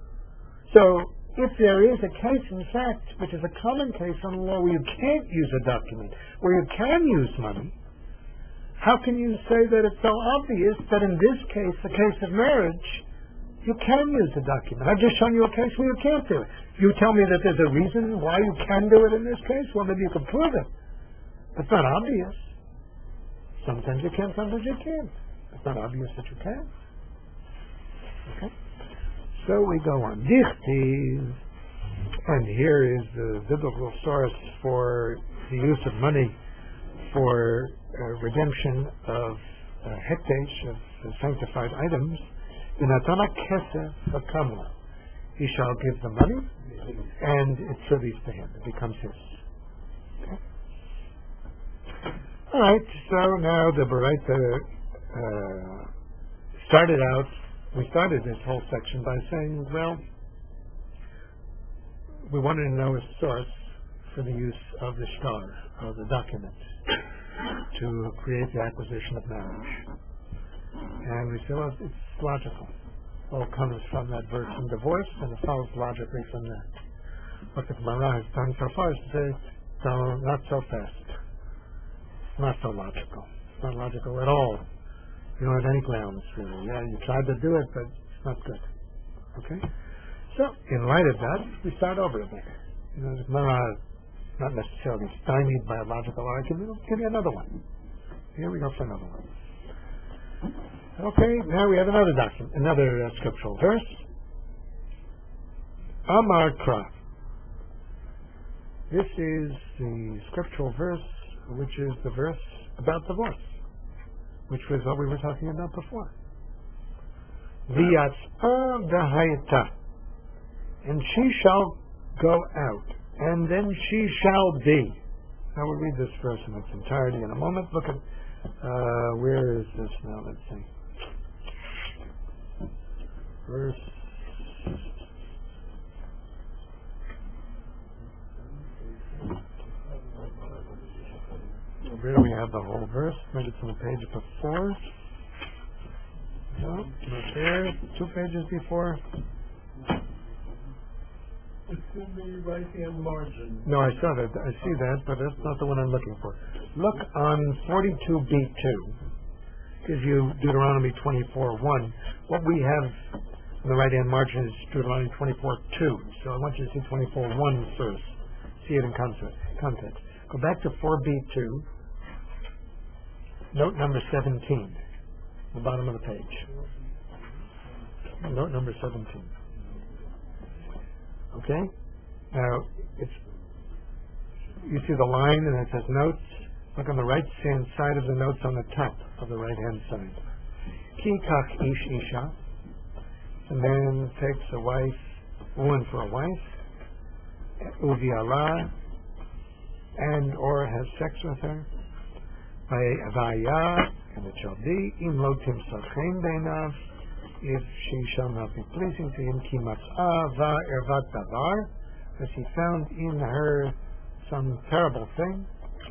So if there is a case, in fact, which is a common case in the law where you can't use a document, where you can use money, how can you say that it's so obvious that in this case, the case of marriage, you can use a document? I've just shown you a case where you can't do it. You tell me that there's a reason why you can do it in this case? Well, maybe you can prove it. It's not obvious. Sometimes you can, sometimes you can't. It's not obvious that you can. Okay? So we go on. Dichtiv. And here is the biblical source for the use of money for redemption of hekdesh, of sanctified items. V'natana kesef v'kamla. He shall give the money, and it's released to him. It becomes his. Okay? All right. So now the Baraita started out. We started this whole section by saying, well, we wanted to know a source for the use of the shtar, of the document, to create the acquisition of marriage. And we say, well, it's logical. It all comes from that verse in divorce, and it follows logically from that. What the Gemara has done so far is to say, no, not so fast. Not so logical. It's not logical at all. You don't have any grounds, really. Yeah, you tried to do it, but it's not good. Okay? So, in light of that, we start over a bit. The Gemara is not necessarily stymied by a logical argument. We'll give you another one. Here we go for another one. Okay, now we have another document, another scriptural verse. Amar Kra. This is the scriptural verse, which is the verse about divorce, which was what we were talking about before. V'yatzah v'hayata, and she shall go out, and then she shall be. Now we'll read this verse in its entirety in a moment. Look at, where is this now? Let's see. Verse. Where do we have the whole verse? Maybe it's on the page before. No, not there. 2 pages before. It's in the right-hand margin. No, I saw that. I see that, but that's not the one I'm looking for. Look on 42b2. Gives you Deuteronomy 24:1. What we have in the right-hand margin is Deuteronomy 24:2. So I want you to see 24:1 first. See it in context. Go back to 4b2. Note number 17. The bottom of the page. Note number 17. Okay? Now, you see the line and it says notes. Look on the right-hand side of the notes on the top of the right-hand side. Ki kach ish isha. The man takes a woman for a wife. Uviala. And or has sex with her. Vaya, and it shall be, im lo timsachem beinav, if she shall not be pleasing to him, ki matzah va ervat davar, as he found in her some terrible thing.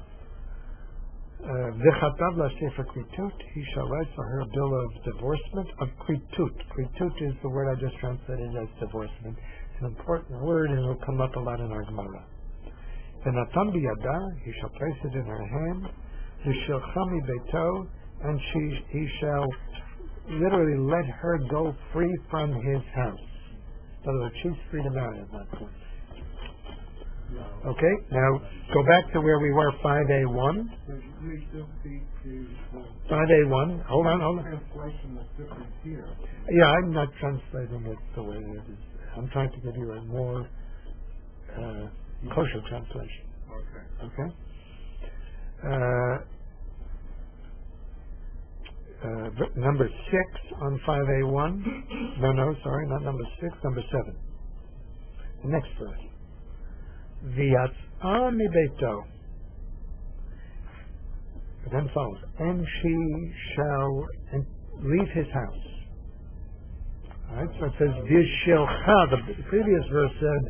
V'chatav la sefer kritut, he shall write for her a bill of divorcement, of kritut. Kritut is the word I just translated as divorcement. It's an important word and it will come up a lot in our Gemara. V'natan biyada, he shall place it in her hand. V'shilchami beito, and he shall literally let her go free from his house. In other words, she's free to marry at that point. Okay, now go back to where we were, 5A1. 5A1, hold on. Translation is different here. Yeah, I'm not translating it the way it is. I'm trying to give you a more kosher translation. Okay? Number 6 on 5A1. No, sorry, not number 6, number 7. The next verse. V'yatzah mibeito. Then follows, and she shall leave his house. Alright, so it says V'shilcha. The previous verse said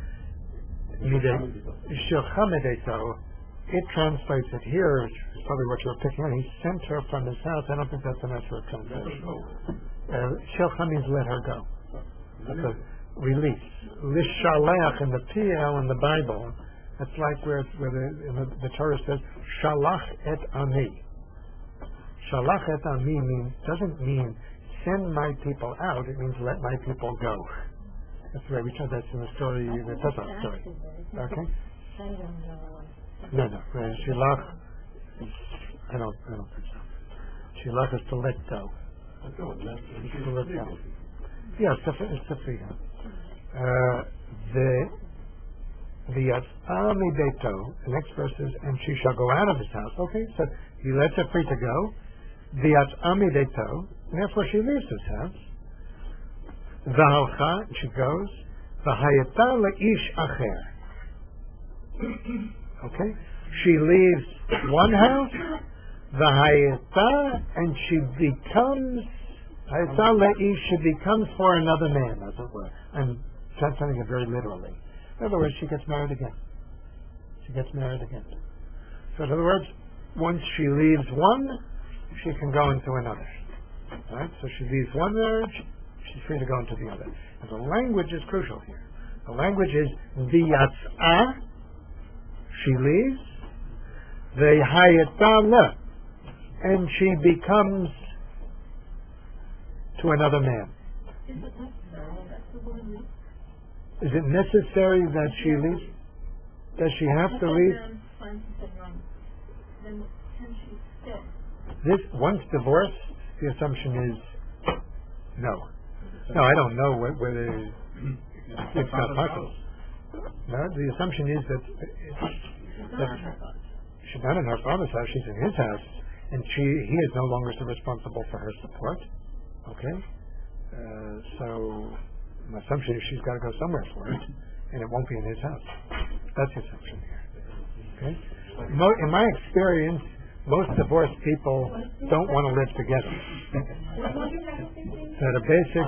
V'shilcha mibeito. It translates it here, which is probably what you were picking on. He sent her from his house. I don't think that's an accurate translation. Shilcha means let her go. That's a release. Lishalach in the PL in the Bible, that's like where the Torah says, Shalach et ami. Shalach et ami doesn't mean send my people out, it means let my people go. That's the way we try that's in the story, the Pesach story. Okay? No. Shilach is, I don't think so. Shilach is to let go. To let go. Yes, it's to free him. The Yatzah mibeito, the next verse is, and she shall go out of his house. Okay, so he lets her free to go. The Yatzah mibeito, therefore she leaves his house. V'halcha, she goes. V'hayata le'ish acher. Okay, she leaves one house. V'hayata, and she becomes. Hayata le'ish, she becomes for another man, as it were. I'm translating it very literally. In other words, she gets married again. She gets married again. So in other words, once she leaves one, she can go into another. Right? So she leaves one marriage, she's free to go into the other. And the language is crucial here. The language is v'yatz'ah, she leaves, v'hayeta le, and she becomes to another man. Is it necessary that she leaves? Does she have to leave? Then can she stay? This, once divorced, the assumption is no. No, I don't know whether it's not possible. No, the assumption is that she's not in her father's house, she's in his house, and he is no longer so responsible for her support. Okay? So, my assumption is she's got to go somewhere for it, and it won't be in his house. That's the assumption here. Okay? In my experience, most divorced people don't want to live together. That a basic...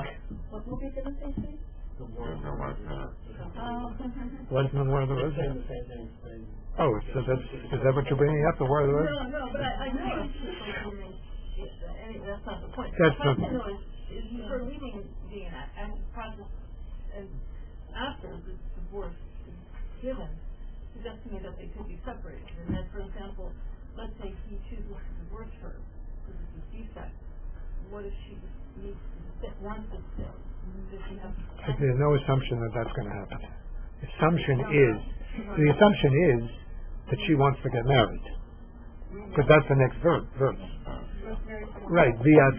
Lesman, War of the Roses? Oh, so is that what you're bringing up, the War of the Roses? No, but I know anyway, that's not the point. That's not... Is her leaving Vienna and process, and after the divorce is given, suggests to me that they could be separated. And that, for example, let's say he chooses to divorce her because it's a defect. What if she needs to wants to stay? Does she have to? There's no assumption that that's going to happen. The assumption is that she wants to get married, because that's the next verse. Right.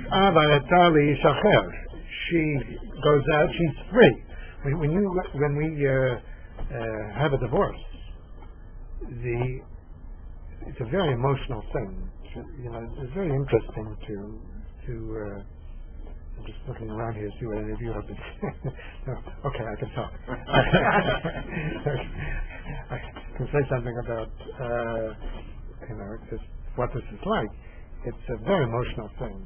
She goes out. She's free. When we have a divorce, it's a very emotional thing. It's very interesting to. I'm just looking around here to see what any of you have been saying. No, okay, I can talk. I can say something about just what this is like. It's a very emotional thing,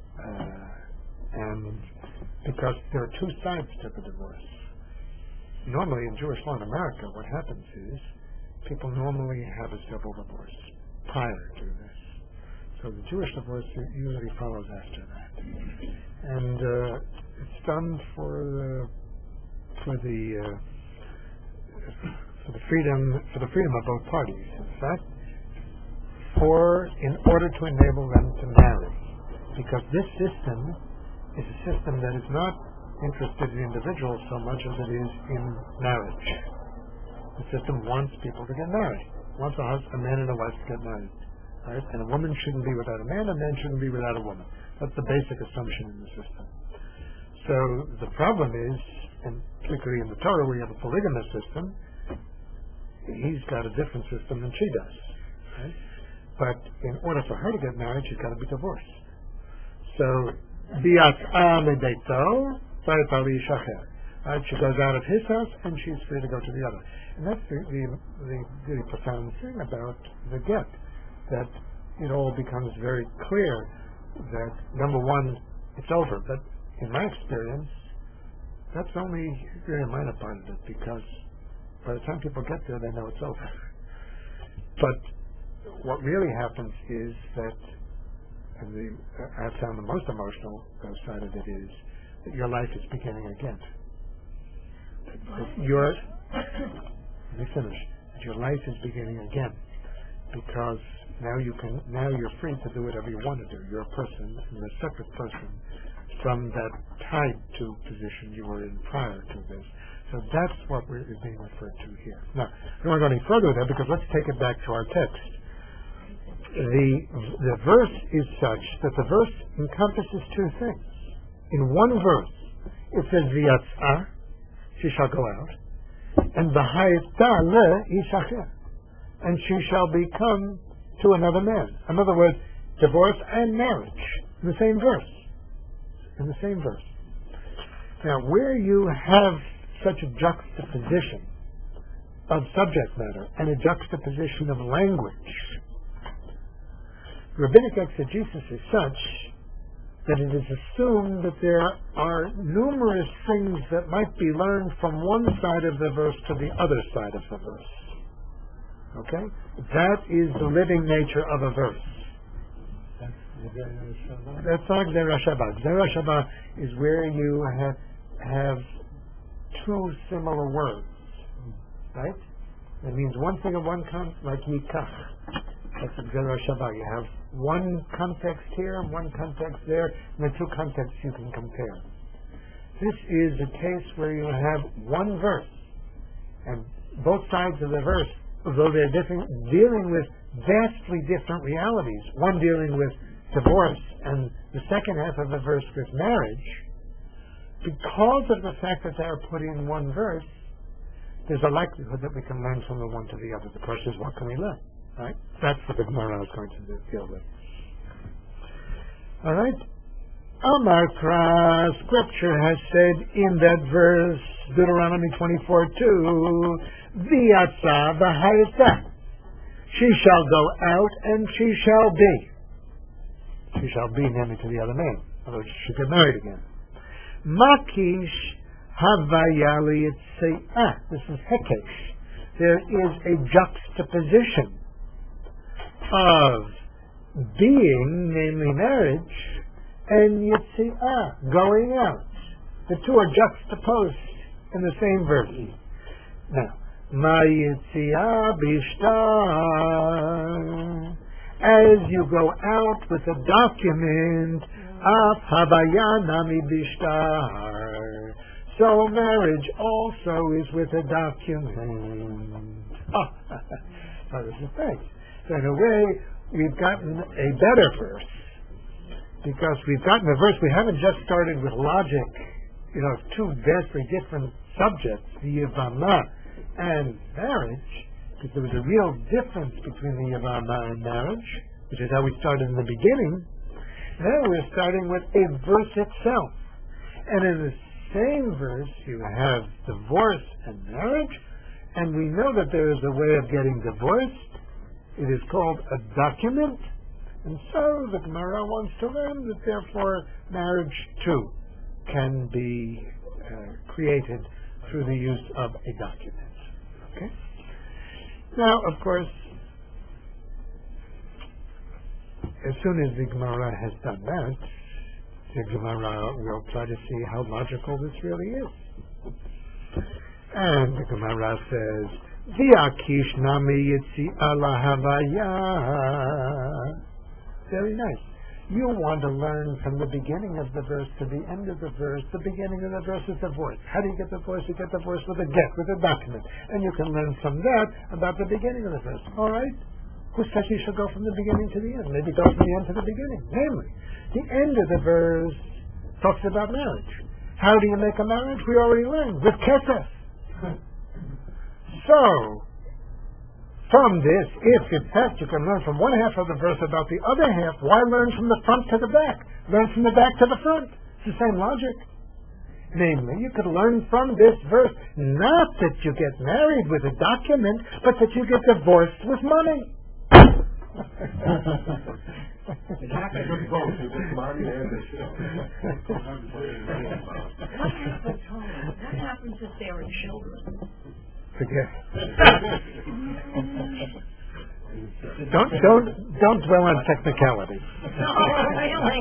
and because there are two sides to the divorce. Normally, in Jewish law in America, what happens is people normally have a civil divorce prior to this. So the Jewish divorce usually follows after that, and it's done for the freedom of both parties. In fact, in order to enable them to marry, because this system is a system that is not interested in individuals so much as it is in marriage. The system wants people to get married, wants a man and a wife to get married. Right? And a woman shouldn't be without a man shouldn't be without a woman. That's the basic assumption in the system. So the problem is, and particularly in the Torah, we have a polygamous system. He's got a different system than she does. Right? But in order for her to get married, she's got to be divorced. So, right? She goes out of his house and she's free to go to the other. And that's the really profound thing about the get. That it all becomes very clear that, number one, it's over. But in my experience, that's only a very minor part of it, because by the time people get there, they know it's over. But what really happens is that, I found the most emotional side of it is that your life is beginning again. Let me finish. That your life is beginning again, because now you're free to do whatever you want to do. You're a person, you're a separate person from that tied to position you were in prior to this. So that's what is being referred to here. Now, I don't want to go any further with that, because let's take it back to our text. The verse is such that the verse encompasses two things. In one verse, it says v'yatz'ah, she shall go out, and v'hayeta le yishacher, and she shall become to another man. In other words, divorce and marriage in the same verse. In the same verse. Now, where you have such a juxtaposition of subject matter and a juxtaposition of language, rabbinic exegesis is such that it is assumed that there are numerous things that might be learned from one side of the verse to the other side of the verse. Okay? That is the living nature of a verse. That's like Gzera Shabbat. Gzera Shabbat is where you have two similar words, right? That means one thing in one context, like Yikach. That's a Gzera Shabbat. You have one context here and one context there, and the two contexts you can compare. This is a case where you have one verse, and both sides of the verse, although they're different, dealing with vastly different realities. One dealing with divorce, and the second half of the verse with marriage. Because of the fact that they are put in one verse, there's a likelihood that we can learn from the one to the other. The question is, what can we learn? Right? That's what the Gemara is going to deal with. All right. Amar Kra, Scripture has said in that verse, Deuteronomy 24:2, V'yatsa v'hayatsa. She shall go out and she shall be. She shall be namely to the other man. Otherwise she should get married again. Makish havayali yitzei'ah. This is hekesh. There is a juxtaposition of being, namely marriage, and yitzi'ah, going out. The two are juxtaposed in the same verse. Now, ma yitzi'ah bishtar. As you go out with a document, af havaya nami bishtar. So marriage also is with a document. So this is nice. So in a way, we've gotten a better verse. Because we've gotten a verse, we haven't just started with logic, two vastly different subjects, the Yavama and marriage, because there was a real difference between the Yavama and marriage, which is how we started in the beginning. Now we're starting with a verse itself. And in the same verse, you have divorce and marriage, and we know that there is a way of getting divorced. It is called a document. And so the Gemara wants to learn that therefore marriage too can be created through the use of a document. Okay? Now, of course, as soon as the Gemara has done that, the Gemara will try to see how logical this really is. And the Gemara says, V'akish nami yitzi'ah lahavaya. Very nice. You want to learn from the beginning of the verse to the end of the verse. The beginning of the verse is divorce. How do you get divorce? You get divorce with a get, with a document. And you can learn from that about the beginning of the verse. All right? Who says you should go from the beginning to the end? Maybe go from the end to the beginning. Namely, the end of the verse talks about marriage. How do you make a marriage? We already learned. With kesef. So, from this, if in fact you can learn from one half of the verse about the other half, why learn from the front to the back? Learn from the back to the front. It's the same logic. Namely, you could learn from this verse not that you get married with a document, but that you get divorced with money. It happens with both. You get married and What happens if there are children? Forget. Don't dwell on technicalities. Really?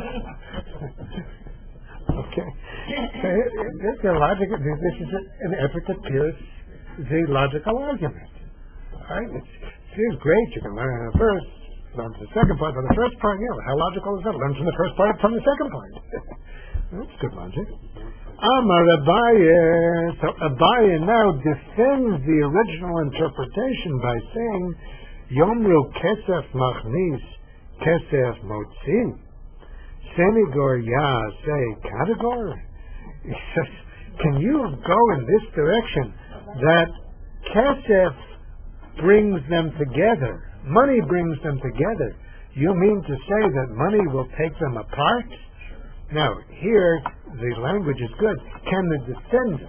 Okay. The logic. This is an effort to pierce the logical argument. All right. It seems great. You can learn a verse, learn from the second part, but the first part, how logical is that? Learn from the first part from the second part. That's good logic. Amar Abaye. So Abaye now defends the original interpretation by saying, Yomru kesef machnis, kesef motzin. Senigor ya say category. He says, can you go in this direction that kesef brings them together? Money brings them together. You mean to say that money will take them apart? Now, here, the language is good. Can the defender,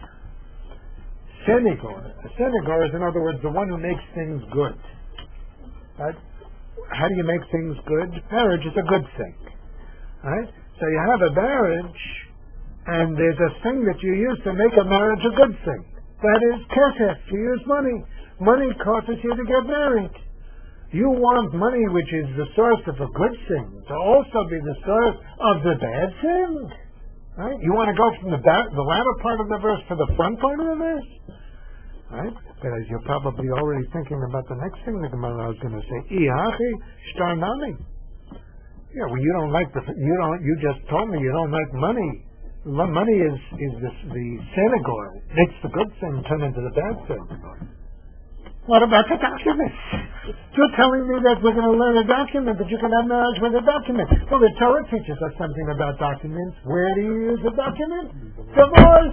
a senegor is, in other words, the one who makes things good. Right? How do you make things good? Marriage is a good thing. Right? So you have a marriage, and there's a thing that you use to make a marriage a good thing. That is kesef. To use money. Money causes you to get married. You want money, which is the source of a good thing, to also be the source of the bad thing. Right? You want to go from the latter part of the verse to the front part of the verse? Right? But as you're probably already thinking about the next thing the Gemara is going to say, Iachi shtar nami. Yeah, well, you just told me you don't like money. Money is the synagogue. Makes the good thing turn into the bad thing. What about the document? You're telling me that we're going to learn a document, that you can have marriage with a document. Well, the Torah teaches us something about documents. Where do you use a document? Divorce.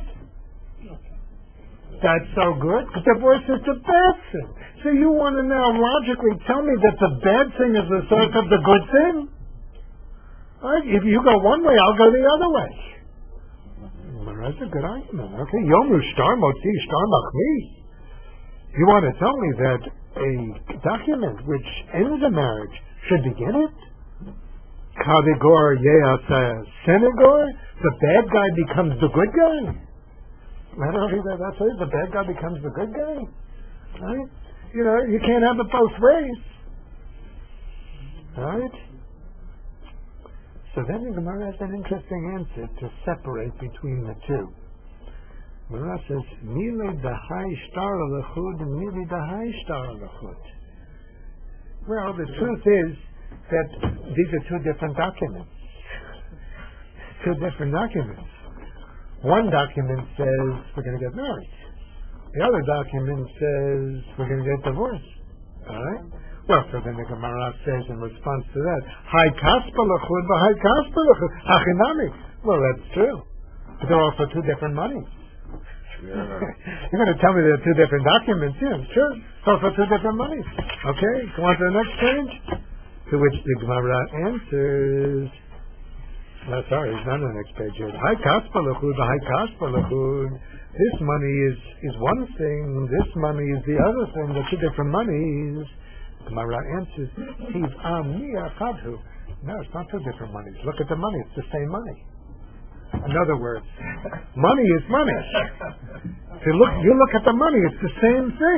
That's so good. Divorce is the bad thing. So you want to now logically tell me that the bad thing is the source of the good thing? Right? If you go one way, I'll go the other way. Well, that's a good argument. Okay, Yomu shtar motzi shtar machmi. You want to tell me that a document which ends a marriage should begin it? Kadigor yeasa senegor, the bad guy becomes the good guy. Not only that's it, the bad guy becomes the good guy. Right? You can't have it both ways. Right? So then the Gemara has an interesting answer to separate between the two. Gemara says, Mile b'hai shtar l'chud, Mile b'hai shtar l'chud. Well, the truth is that these are two different documents. Two different documents. One document says we're going to get married. The other document says we're going to get divorced. All right? Well, so then the Gemara says in response to that, Hai kaspa l'chud b'hai kaspa l'chud, hachinami. Well, that's true. But they're also two different monies. You're going to tell me there are two different documents. Yeah, sure. It's also two different monies. Okay, go on to the next page. To which the Gemara answers. No, sorry, it's not on the next page yet. Hai kaspa l'chud, hai kaspa l'chud. This money is one thing. This money is the other thing. They're two different monies. Gemara answers. Tiv amia chadhu. No, it's not two different monies. Look at the money. It's the same money. In other words, money is money. If you look at the money, it's the same thing.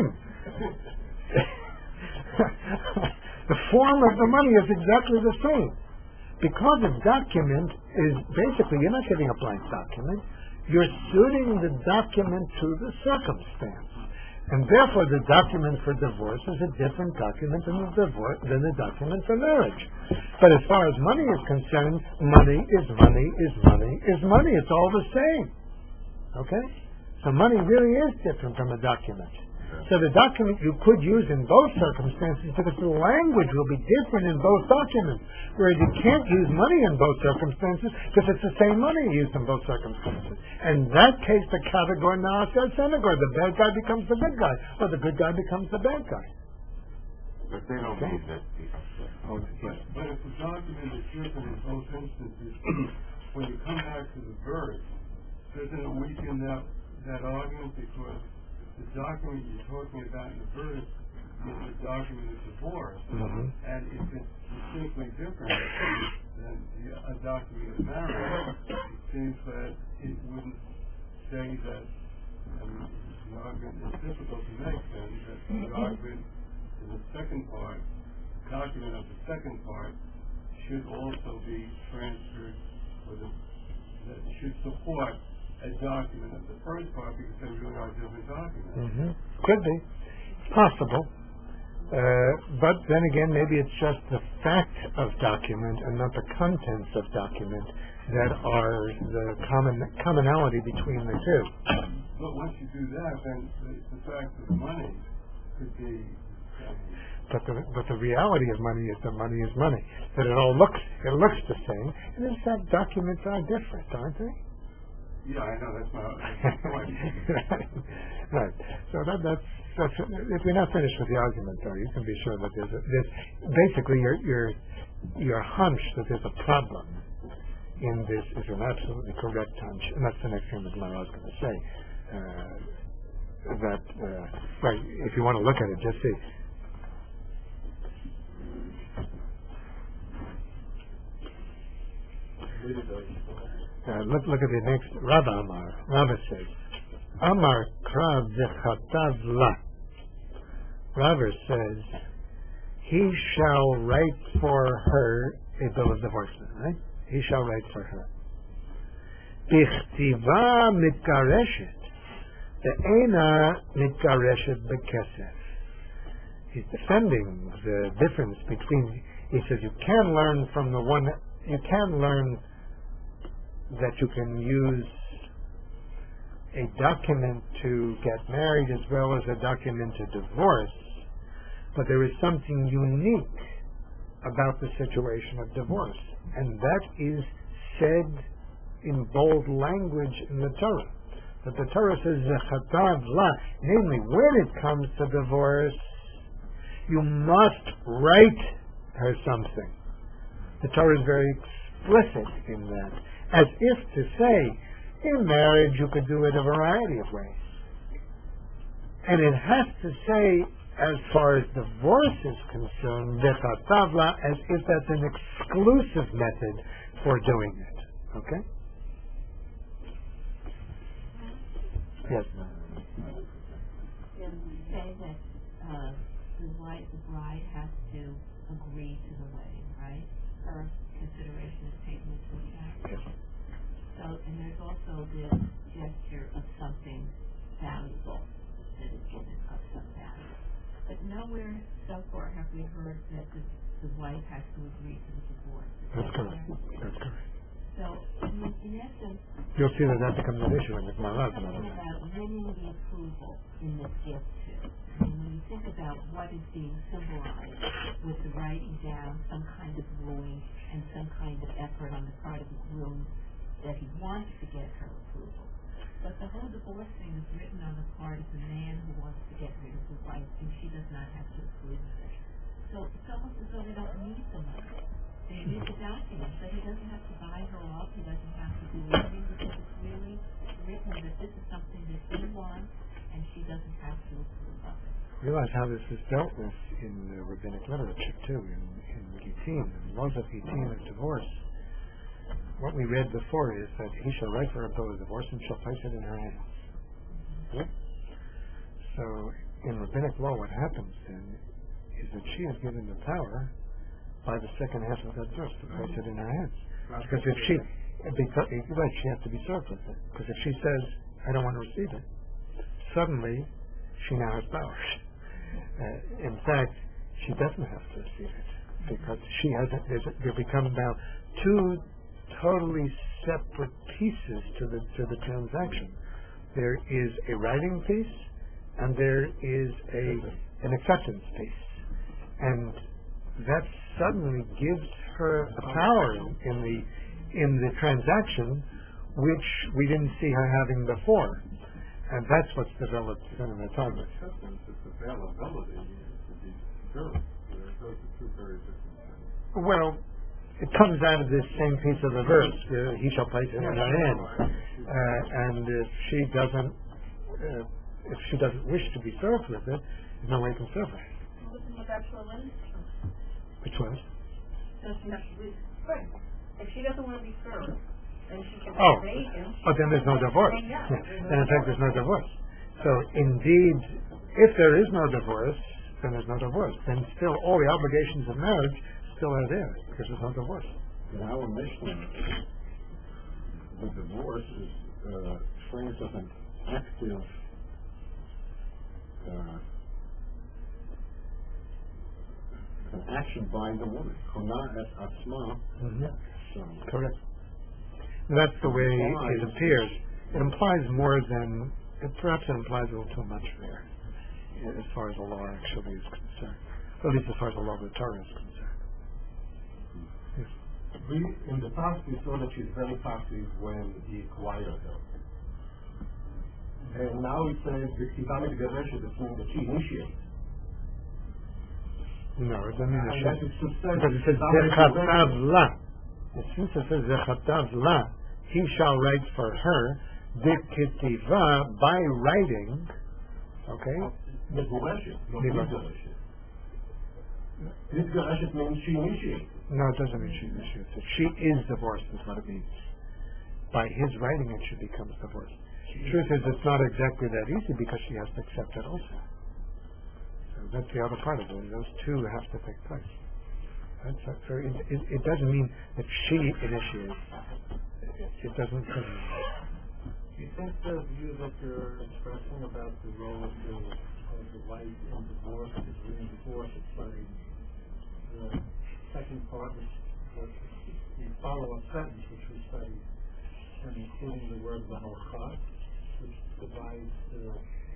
The form of the money is exactly the same. Because a document is basically, you're not getting a blank document, you're suiting the document to the circumstance. And therefore the document for divorce is a different document than the document for marriage. But as far as money is concerned, money is money is money is money. It's all the same. Okay? So money really is different from a document. So the document you could use in both circumstances because the language will be different in both documents. Whereas you can't use money in both circumstances because it's the same money used in both circumstances. In that case, the category now says senegor. The bad guy becomes the good guy, or the good guy becomes the bad guy. But they don't need that piece. But if the document is different in both instances, when you come back to the verse, doesn't it weaken that argument because the document you're talking about in the verse is the document of divorce, and if it's distinctly different than a document of marriage, it seems that it wouldn't say that the argument is difficult to make then, that the argument in the second part, the document of the second part, should also be transferred, or that should support a document of the first part because they really are different documents. Could be. Possible. But then again, maybe it's just the fact of document and not the contents of document that are the commonality between the two. But once you do that, then the fact of money could be... But the reality of money is that money is money. That it looks the same. And in fact, documents are different, aren't they? Yeah, I know, that's my point. Right. So that's if we're not finished with the argument, though, you can be sure that there's basically your hunch that there's a problem in this is an absolutely correct hunch, and that's the next thing that I was going to say. Right, if you want to look at it, just see. Look at the next Rabba Amar. Rabba says, Amar Krav Zechatav La. Raver says, he shall write for her a bill of divorcement, right? He shall write for her. Bichtiva mitgareshet, ve'ena mitgareshet bekesef. He's defending the difference between, he says you can learn from the one, you can learn that you can use a document to get married as well as a document to divorce, but there is something unique about the situation of divorce, and that is said in bold language in the Torah. That the Torah says, Zechatav La, namely, when it comes to divorce, you must write her something. The Torah is very explicit in that, as if to say, in marriage you could do it a variety of ways. And it has to say, as far as divorce is concerned, Zechatav La, as if that's an exclusive method for doing it. Okay? Yes. Say that the bride has to agree to the wedding, right? Her consideration is taken into account. Yes. So, and there's also this gesture of something valuable that is given, of some value. But nowhere so far have we heard that the wife has to agree to the divorce. That's correct. That's correct. So, in essence, you'll see that becomes an issue in the Gemara. we're talking about winning the approval in this gift too. And when you think about what is being symbolized with the writing down some kind of wooing and some kind of effort on the part of the groom that he wants to get her approval. But the whole divorce thing is written on the part of the man who wants to get rid of the wife, and she does not have to approve of it. So it's almost as though they don't need the money. They need the documents, but he doesn't have to buy her off. He doesn't have to do anything because it's really written that this is something that he wants, and she doesn't have to approve of it. Realize how this is dealt with in rabbinic literature too, in Gittin, in laws of Gittin of divorce. What we read before is that he shall write for a bill of divorce and shall place it in her hands. Yeah? So in rabbinic law, what happens then is that she is given the power by the second half of that verse to place it in her hands. Because if she, she has to be served with it. Because if she says, I don't want to receive it, suddenly she now has power. In fact, she doesn't have to receive it because she hasn't. There become now two totally separate pieces to the transaction. There is a writing piece, and there is an acceptance piece, and that suddenly gives her a power in the transaction which we didn't see her having before. And that's what's developed in the Talmud. Acceptance is availability to be served. Those are two very different things. Well, it comes out of this same piece of the verse. He shall place it in her hand. And if she doesn't wish to be served with it, there's no way you can serve her. Listen to that for a minute. Which was? Does she have to be right? If she doesn't want to be served, then she can obey him. But then there's no divorce. Yeah. Then in fact there's no divorce. So indeed, if there is no divorce, then there's no divorce. Then still all the obligations of marriage still are there because there's no divorce. In our Mishnah, the divorce is framed as an active an action by the woman. Hona et atzma. So correct. That's the way it appears. It implies more than, perhaps it implies a little too much there, as far as the law actually is concerned. At least as far as the law of the Torah is concerned. Yes. In the past, we saw that she's very passive when he acquired her. And now it says, V'ktiva mitgareshet, it means that she initiates. No, it doesn't mean that Unless it's success. because it says Zechatav La. Since it says Zechatav La, he shall write for her, Diktiva, by writing, okay? Mitgareshet, not mitgareshet. Mitgareshet means she initiates. No, it doesn't mean she initiates it. She is divorced, is what it means. By his writing it, she becomes divorced. truth is, it's not exactly that easy because she has to accept it also. So that's the other part of it. Those two have to take place. So it doesn't mean that she initiates. It doesn't. Do you think the view that you're expressing about the role of the wife in divorce is reinforced by the second part, the follow-up sentence which we studied, and including the word Vahalcha, which divides the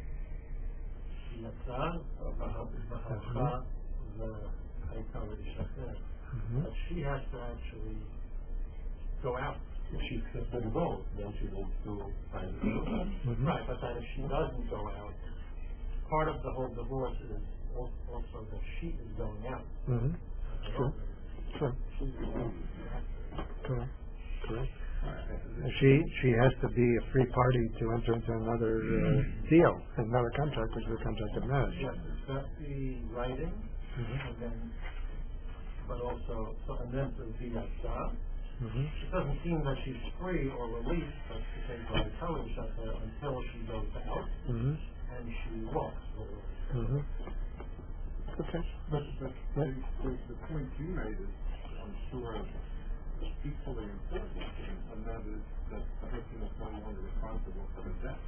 Yatzah, Vahalcha, the Haikar Shafer. But she has to actually go out. If she accepts the divorce, then she will still find the divorce. Right, but then if she doesn't go out, part of the whole divorce is also that she is going out. True. Correct. She has to be a free party to enter into another deal, another contract, which is a contract of marriage. Yes, accept the writing, and then, but also, and then to the Yatzah. It doesn't seem that she's free or released, but to take by telling Shafer until she goes out and she walks. Okay. But the point you made is, I'm sure, equally important, and that is that the husband is no longer responsible for the debt.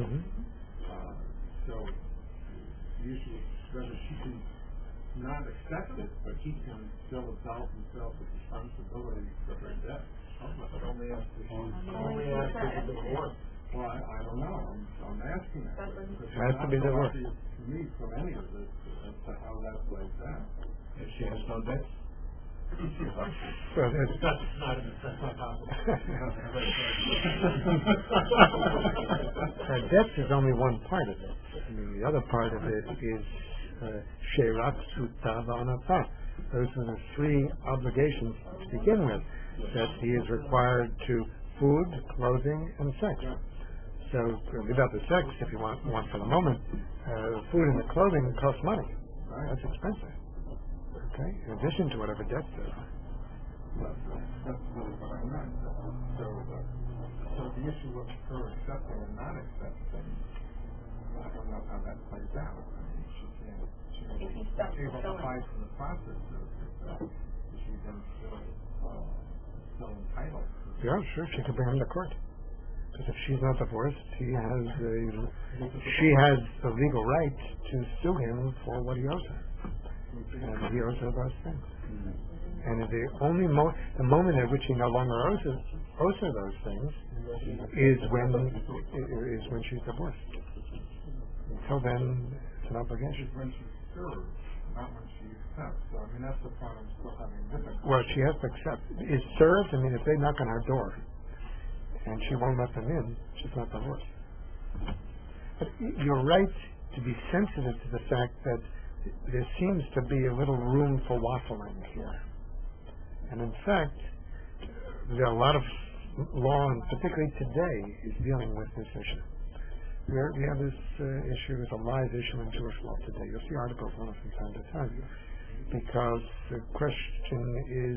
So the issue is whether she can not accept it, but he can still absolve himself of responsibility for her debt. But only after the divorce. Well, I don't know. I'm asking that. It has to be divorced. It's to me from any of this as to how that plays out. If she has no debt, That's not possible. Debt is only one part of it. I mean, the other part of it is Sherat, Sutta, V'anata. Those are the three obligations to begin with, that he is required to food, clothing, and sex. So without the sex, if you want for the moment, the food and the clothing costs money. That's expensive. Okay, in addition to whatever debts there are. That's really what I meant. So the issue of her accepting and not accepting, I don't know how that plays out. I mean, she can't able to hide from the process of she then still entitled. Yeah, sure, she could bring him to court. Because if she's not divorced, she has the legal right to sue him for what he owes her. And he owes her those things. And the moment at which he no longer owes her those things is when she's divorced. Until then, it's an obligation. When she's served, not when she accepts. So I mean, that's the part I'm still having difficulty. Well, she has to accept. Is served? I mean, if they knock on her door and she won't let them in, she's not divorced. But you're right to be sensitive to the fact that there seems to be a little room for waffling here. And in fact, there are a lot of law, and particularly today, is dealing with this issue. We have this issue, it's a live issue in Jewish law today. You'll see articles on it from time to time. Because the question is,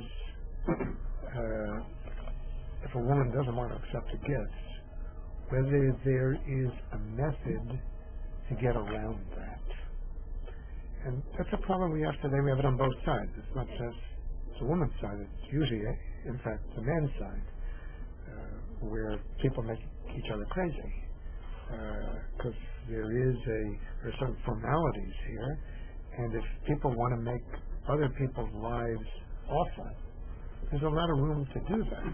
if a woman doesn't want to accept a gift, whether there is a method to get around that. And that's a problem we have today. We have it on both sides. It's not just the woman's side. It's usually, in fact, the man's side, where people make each other crazy. Because there's some formalities here, and if people want to make other people's lives awful, there's a lot of room to do that.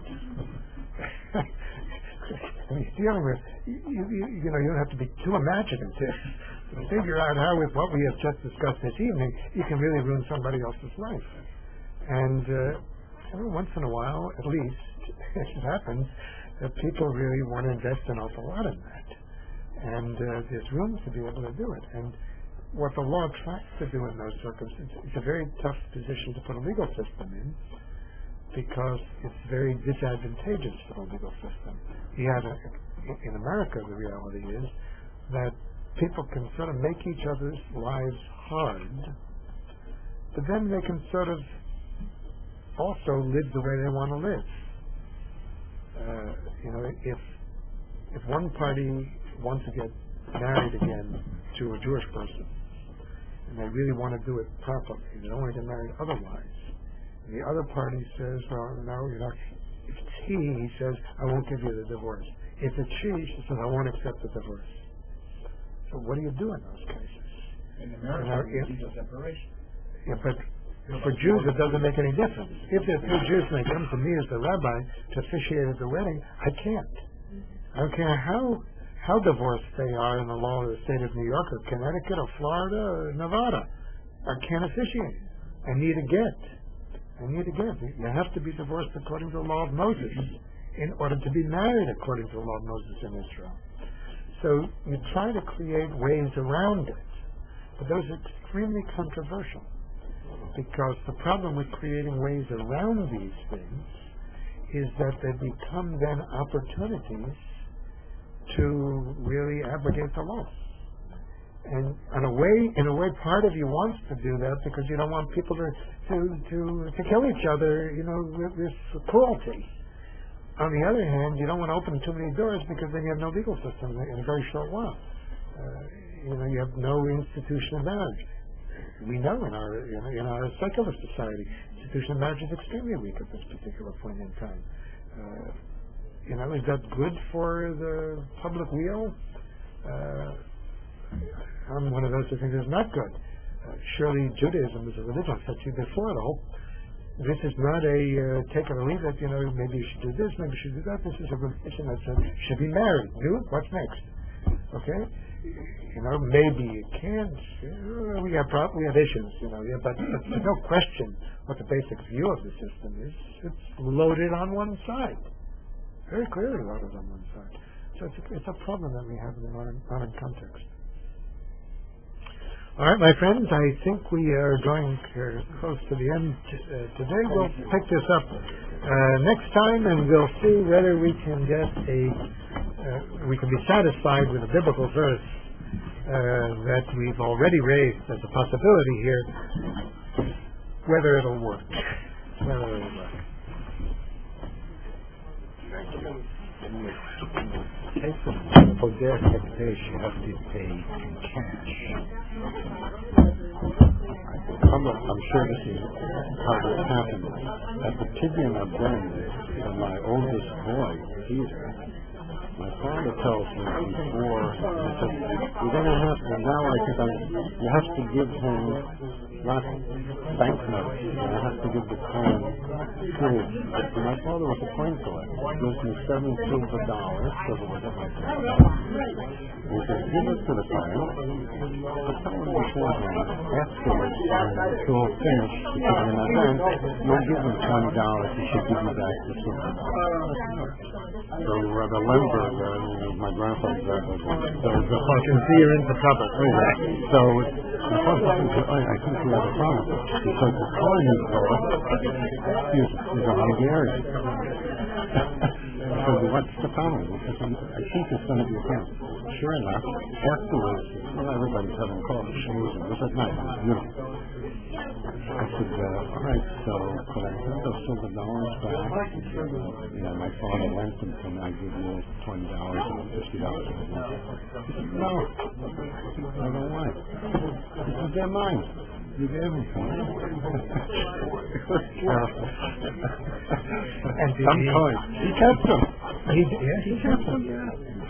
I mean, dealing with, you don't have to be too imaginative to figure out how, with what we have just discussed this evening, you can really ruin somebody else's life. And every once in a while, at least, it happens that people really want to invest an awful lot in that. And there's room to be able to do it. And what the law tries to do in those circumstances, it's a very tough position to put a legal system in, because it's very disadvantageous for the legal system. In America, the reality is that people can sort of make each other's lives hard, but then they can sort of also live the way they want to live. If if one party wants to get married again to a Jewish person, and they really want to do it properly, they don't want to get married otherwise, the other party says, well, no, if it's he says, I won't give you the divorce. If it's she says, I won't accept the divorce. So what do you do in those cases? In the marriage, it's a separation. Yeah, but for Jews, it doesn't make any difference. If there are two Jews and they come to me as the rabbi to officiate at the wedding, I can't. I don't care how divorced they are in the law of the state of New York or Connecticut or Florida or Nevada. I can't officiate. I need a get. You have to be divorced according to the law of Moses in order to be married according to the law of Moses in Israel. So you try to create ways around it, but those are extremely controversial, because the problem with creating ways around these things is that they become then opportunities to really abrogate the law. And in a way, part of you wants to do that because you don't want people to kill each other, with this cruelty. On the other hand, you don't want to open too many doors because then you have no legal system in a very short while. You have no institution of marriage. We know in our secular society, institution of marriage is extremely weak at this particular point in time. Is that good for the public weal? I'm one of those who think it's not good. Surely Judaism is a religion. I said to you before, though, this is not a take it or leave it, maybe you should do this, maybe you should do that. This is a religion that says you should be married. Do it, what's next? Okay? Maybe you can't. We have issues, but there's no question what the basic view of the system is. It's loaded on one side. Very clearly loaded on one side. So it's a problem that we have in the modern context. All right, my friends, I think we are going close to the end today. We'll pick this up next time, and we'll see whether we can get we can be satisfied with a biblical verse that we've already raised as a possibility here, whether it'll work. For their Hekdesh, you have to pay in cash. I'm sure this is how this happened. At the Tibian Abend, my oldest boy, Peter, my father tells me before, he said, you're going to have to, now I think you have to give him not banknotes, I have to give the coin true. My father was a coin collector. He gives me $7 silver, silver was at my father. He says, give it to the client, but tell him beforehand, afterwards, when it's all finished, to put it in my hand, you'll give him $20, he should give me back the silver. So the Lemberg, my grandfather's grandfather, so I can see you're into trouble. So my father said, I think we have a problem, because the coin he brought is a Hungarian. So what's the problem? Because I think it's going to be a problem. Sure enough, afterwards, everybody's having coffee, schmoozing. It was at night, I said, all right, so could I have those silver dollars back? My father lent them to me. I give you $20 and $50. He said, no, I don't want it. He said, they're mine. You gave them to me. And some coins. He kept them. He kept them, yeah.